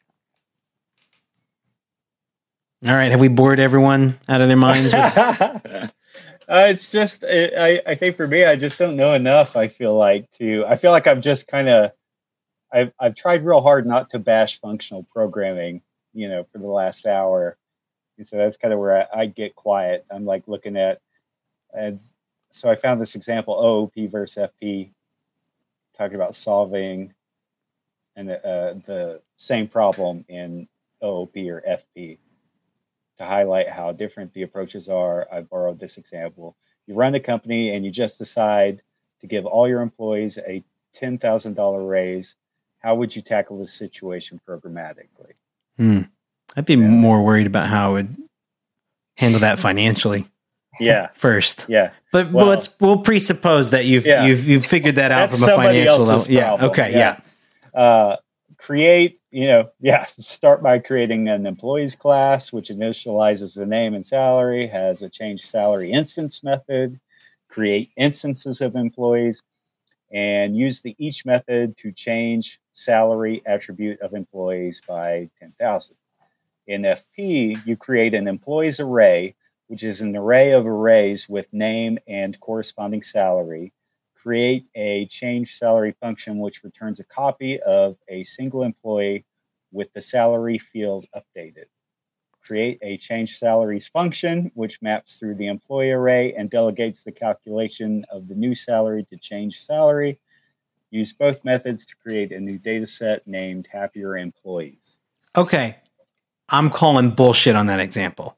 All right. Have we bored everyone out of their minds? With- uh, it's just, I, I think for me, I just don't know enough. I feel like to, I feel like I've just kind of, I've, I've tried real hard not to bash functional programming, you know, for the last hour. And so that's kind of where I, I get quiet. I'm like looking at, and so I found this example, O O P versus F P, talking about solving and uh, the same problem in O O P or F P to highlight how different the approaches are. I borrowed this example. You run a company and you just decide to give all your employees a ten thousand dollars raise. How would you tackle this situation programmatically? Hmm. I'd be yeah. more worried about how I would handle that financially. Yeah. First. Yeah. But well, let's we'll presuppose that you've yeah. you've you've figured that out from a financial level. Yeah. Okay. Yeah. yeah. Uh, create, you know, yeah, start by creating an employees class, which initializes the name and salary, has a change salary instance method, create instances of employees, and use the each method to change salary attribute of employees by ten thousand. In F P, you create an employees array, which is an array of arrays with name and corresponding salary. Create a change salary function, which returns a copy of a single employee with the salary field updated. Create a change salaries function, which maps through the employee array and delegates the calculation of the new salary to change salary. Use both methods to create a new data set named happier employees. Okay. I'm calling bullshit on that example.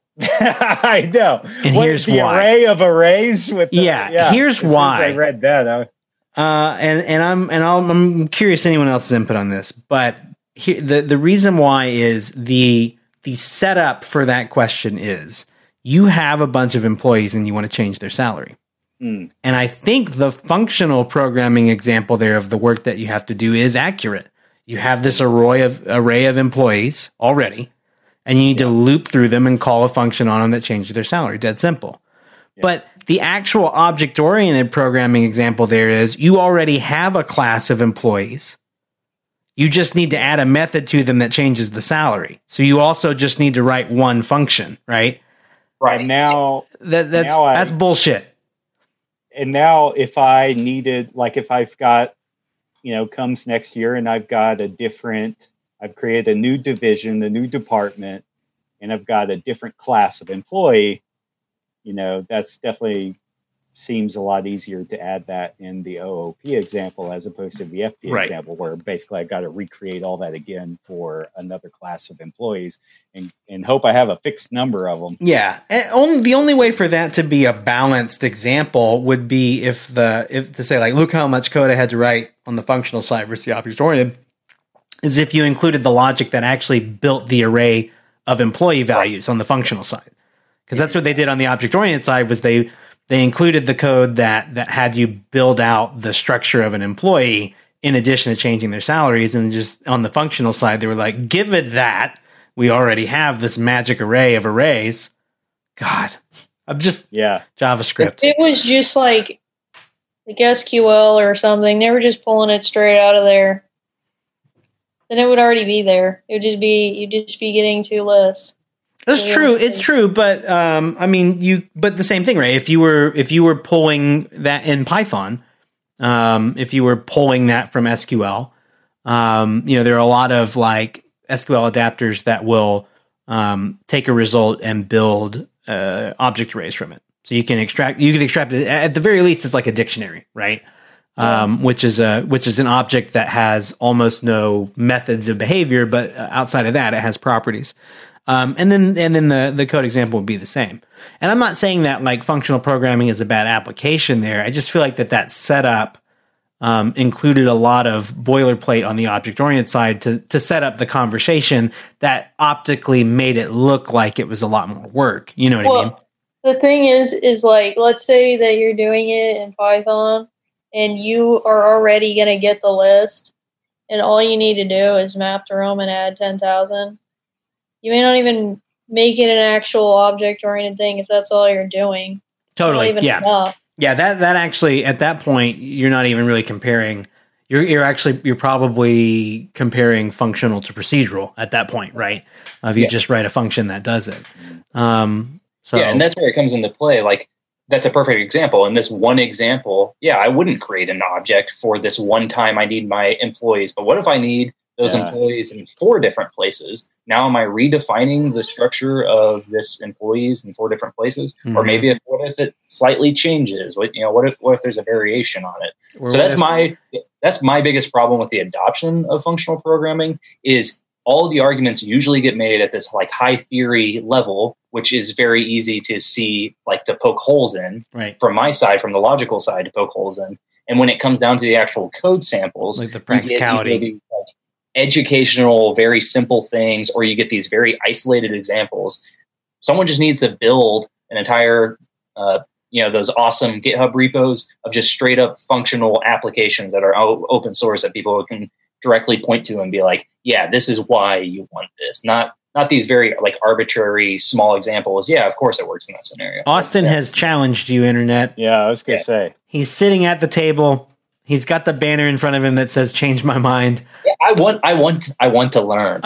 I know. And what, here's the why. Array of arrays with the, yeah, yeah. Here's as why. I read that. I, uh, and and I'm and I'll, I'm curious anyone else's input on this, but here, the the reason why is the the setup for that question is you have a bunch of employees and you want to change their salary. Mm. And I think the functional programming example there of the work that you have to do is accurate. You have this array of array of employees already. And you need yeah. to loop through them and call a function on them that changes their salary. Dead simple. Yeah. But the actual object-oriented programming example there is you already have a class of employees. You just need to add a method to them that changes the salary. So you also just need to write one function, right? Right. And now that, that's now I, that's bullshit. And now if I needed, like if I've got, you know, comes next year and I've got a different I've created a new division, a new department, and I've got a different class of employee. you know, that's definitely seems a lot easier to add that in the O O P example as opposed to the F P right. example, where basically I got to recreate all that again for another class of employees and, and hope I have a fixed number of them. Yeah. And only, the only way for that to be a balanced example would be if the, if to say like, look how much code I had to write on the functional side versus the object oriented, is if you included the logic that actually built the array of employee values on the functional side. Because that's what they did on the object oriented side was they, They included the code that that had you build out the structure of an employee in addition to changing their salaries. And just on the functional side, they were like, give it that. We already have this magic array of arrays. God, I'm just yeah JavaScript. If it was just like like S Q L or something, they were just pulling it straight out of there, then it would already be there. It would just be you'd just be getting two lists. It's Yeah. true. It's true. But, um, I mean, you, but the same thing, right? If you were, if you were pulling that in Python, um, if you were pulling that from S Q L, um, you know, there are a lot of like S Q L adapters that will, um, take a result and build, uh, object arrays from it. So you can extract, you can extract it at the very least, it's like a dictionary, right? Um, yeah. which is a, which is an object that has almost no methods of behavior, but outside of that, it has properties. Um, and then, and then the, the code example would be the same. And I'm not saying that like functional programming is a bad application there. I just feel like that that setup, um, included a lot of boilerplate on the object-oriented side to, to set up the conversation that optically made it look like it was a lot more work. You know what well, I mean? The thing is, is like, let's say that you're doing it in Python and you are already going to get the list and all you need to do is map to Rome and add ten thousand. You may not even make it an actual object-oriented thing if that's all you're doing. Totally, yeah. Enough. Yeah, that that actually, at that point, you're not even really comparing. You're you're actually, you're probably comparing functional to procedural at that point, right? Uh, if you yeah. just write a function that does it. Um, so Yeah, and that's where it comes into play. Like, that's a perfect example. In this one example, yeah, I wouldn't create an object for this one time I need my employees. But what if I need those yeah. employees in four different places? Now am I redefining the structure of this employees in four different places? Mm-hmm. Or maybe if what if it slightly changes? What you know, what if what if there's a variation on it? Or so that's if- my that's my biggest problem with the adoption of functional programming is all the arguments usually get made at this like high theory level, which is very easy to see, like to poke holes in right. from my side, from the logical side to poke holes in. And when it comes down to the actual code samples, like the practicality, maybe, like, educational, very simple things, or you get these very isolated examples. Someone just needs to build an entire, uh, you know, those awesome GitHub repos of just straight up functional applications that are o- open source that people can directly point to and be like, yeah, this is why you want this. Not not these very like arbitrary small examples. Yeah, of course it works in that scenario. Austin yeah. has challenged you, Internet. Yeah, I was going to yeah. say. He's sitting at the table. He's got the banner in front of him that says "Change my mind." Yeah, I want, I want, I want to learn.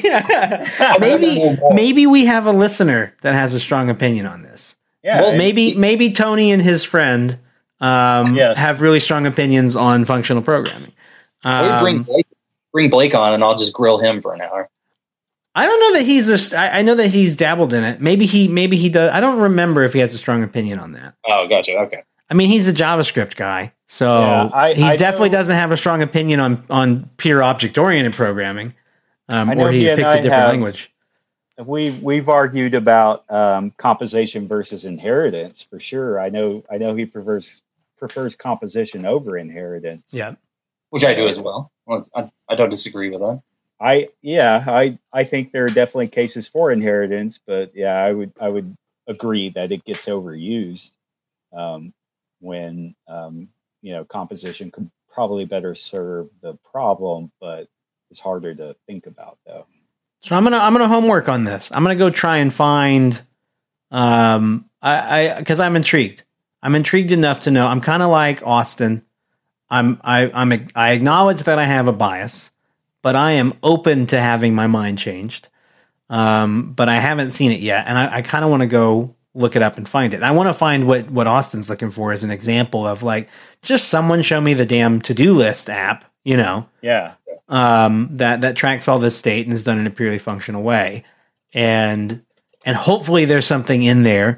maybe, maybe we have a listener that has a strong opinion on this. Yeah, well, maybe, maybe Tony and his friend um, yes. have really strong opinions on functional programming. Um, bring Blake, bring Blake on, and I'll just grill him for an hour. I don't know that he's a. I, I know that he's dabbled in it. Maybe he, maybe he does. I don't remember if he has a strong opinion on that. Oh, gotcha. Okay. I mean, he's a JavaScript guy, so yeah, I, he I definitely know, doesn't have a strong opinion on, on pure object-oriented programming, um, or he, he picked a different have, language. We we've argued about um, composition versus inheritance for sure. I know I know he prefers prefers composition over inheritance. Yeah, which I do as well. I, I don't disagree with that. I yeah I I think there are definitely cases for inheritance, but yeah, I would I would agree that it gets overused. Um, when, um, you know, composition could probably better serve the problem, but it's harder to think about though. So I'm going to, I'm going to homework on this. I'm going to go try and find, um, I, I, cause I'm intrigued. I'm intrigued enough to know I'm kind of like Austin. I'm, I, I'm, I acknowledge that I have a bias, but I am open to having my mind changed. Um, but I haven't seen it yet. And I, I kind of want to go look it up and find it. And I want to find what, what Austin's looking for as an example of like, just someone show me the damn to-do list app, you know? Yeah. Um, that, that tracks all this state and is done in a purely functional way. And, and hopefully there's something in there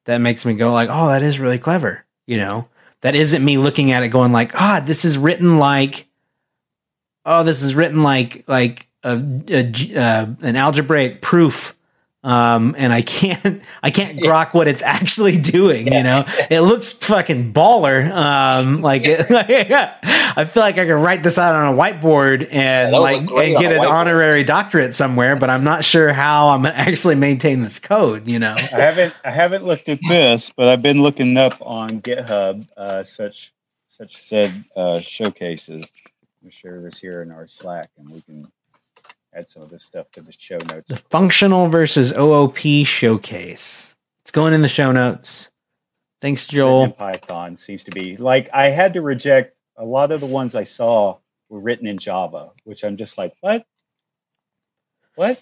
that makes me go like, oh, that is really clever. You know, that isn't me looking at it going like, ah, this is written like, oh, this is written like, like a, a, uh, an algebraic proof. Um, and I can't, I can't grok what it's actually doing. You know, it looks fucking baller. Um, like, it, like I feel like I could write this out on a whiteboard and yeah, like and get an honorary doctorate somewhere, but I'm not sure how I'm gonna actually maintain this code. You know, I haven't, I haven't looked at this, but I've been looking up on GitHub uh, such such said uh, showcases. I'm sure this here in our Slack, and we can add some of this stuff to the show notes. The functional versus O O P showcase. It's going in the show notes. Thanks, Joel. Python seems to be like I had to reject a lot of the ones I saw were written in Java, which I'm just like, what? What?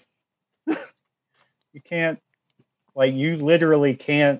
You can't, like, you literally can't.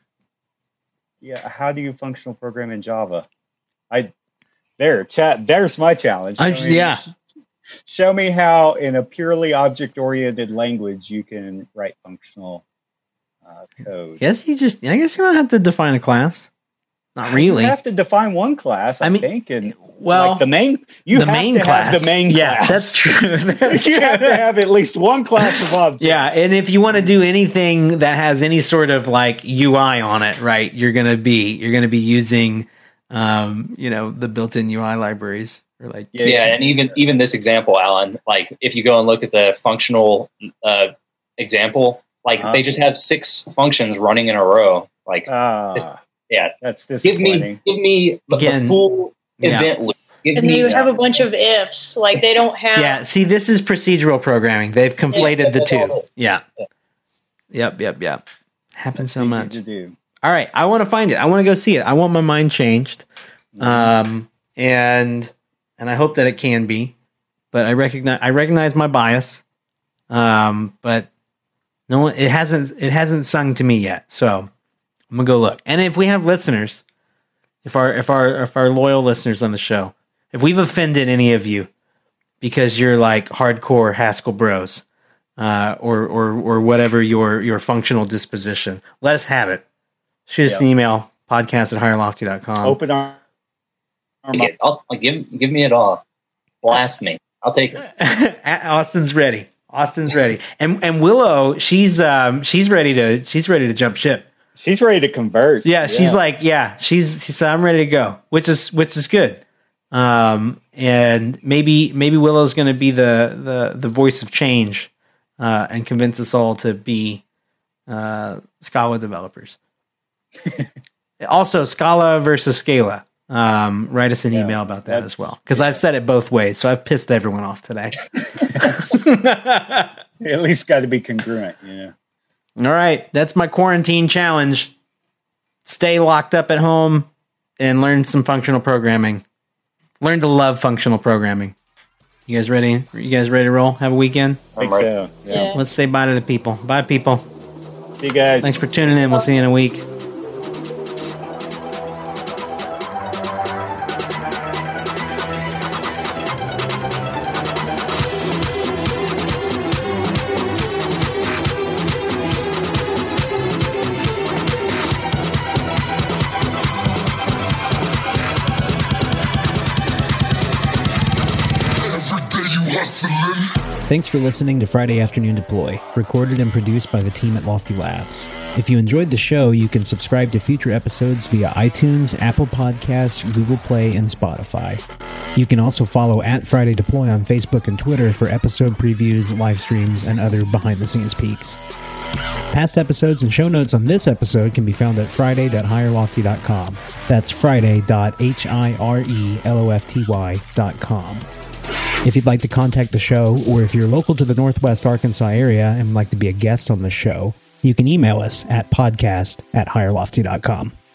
Yeah, how do you functional program in Java? I there chat. There's my challenge. I mean, yeah. Show me how, in a purely object-oriented language, you can write functional uh, code. Yes, you just. I guess you don't have to define a class. Not really. You have to define one class. I, I mean, think, and well, like the main. You the have main to class. Have the main yeah, class. That's true. That's you true. have to have at least one class of objects. Yeah, and if you want to do anything that has any sort of like U I on it, right? You're gonna be you're gonna be using, um, you know, the built-in U I libraries. Or like yeah, yeah, and even even this example, Alan, like if you go and look at the functional uh, example, like uh, they just have six functions running in a row. Like, uh, yeah, that's disappointing. Give me, give me the, Again, the full yeah. event loop. Give and me they that. have a bunch of ifs. Like they don't have. Yeah, see, this is procedural programming. They've conflated yeah, the two. Yeah. yeah. Yep, yep, yep. Happens so much. To do. All right, I want to find it. I want to go see it. I want my mind changed, um, and. And I hope that it can be, but I recognize I recognize my bias. Um, but no one it hasn't it hasn't sung to me yet. So I'm gonna go look. And if we have listeners, if our if our if our loyal listeners on the show, if we've offended any of you because you're like hardcore Haskell bros, uh, or or or whatever your your functional disposition, let us have it. Shoot us yep. an email, podcast at higher lofty dot com. Open our Get, I'll, I'll give give me it all. Blast me. I'll take it. Austin's ready. Austin's ready. And and Willow, she's um she's ready to she's ready to jump ship. She's ready to convert. Yeah, she's yeah. like, yeah, she's she said I'm ready to go, which is which is good. Um and maybe maybe Willow's going to be the the the voice of change uh and convince us all to be uh Scala developers. Also, Scala versus Scala. Um, write us an yeah, email about that as well, because yeah. I've said it both ways, so I've pissed everyone off today. At least got to be congruent, yeah. All right, that's my quarantine challenge. Stay locked up at home and learn some functional programming. Learn to love functional programming. You guys ready? You guys ready to roll? Have a weekend? I think so. Yeah. So let's say bye to the people. Bye, people. See you guys. Thanks for tuning in. We'll see you in a week. Thanks for listening to Friday Afternoon Deploy, recorded and produced by the team at Lofty Labs. If you enjoyed the show, you can subscribe to future episodes via iTunes, Apple Podcasts, Google Play, and Spotify. You can also follow at Friday Deploy on Facebook and Twitter for episode previews, live streams, and other behind-the-scenes peeks. Past episodes and show notes on this episode can be found at friday dot higher lofty dot com. That's friday dot h-i-r-e-l-o-f-t-y dot com. If you'd like to contact the show, or if you're local to the Northwest Arkansas area and would like to be a guest on the show, you can email us at podcast at higher lofty dot com.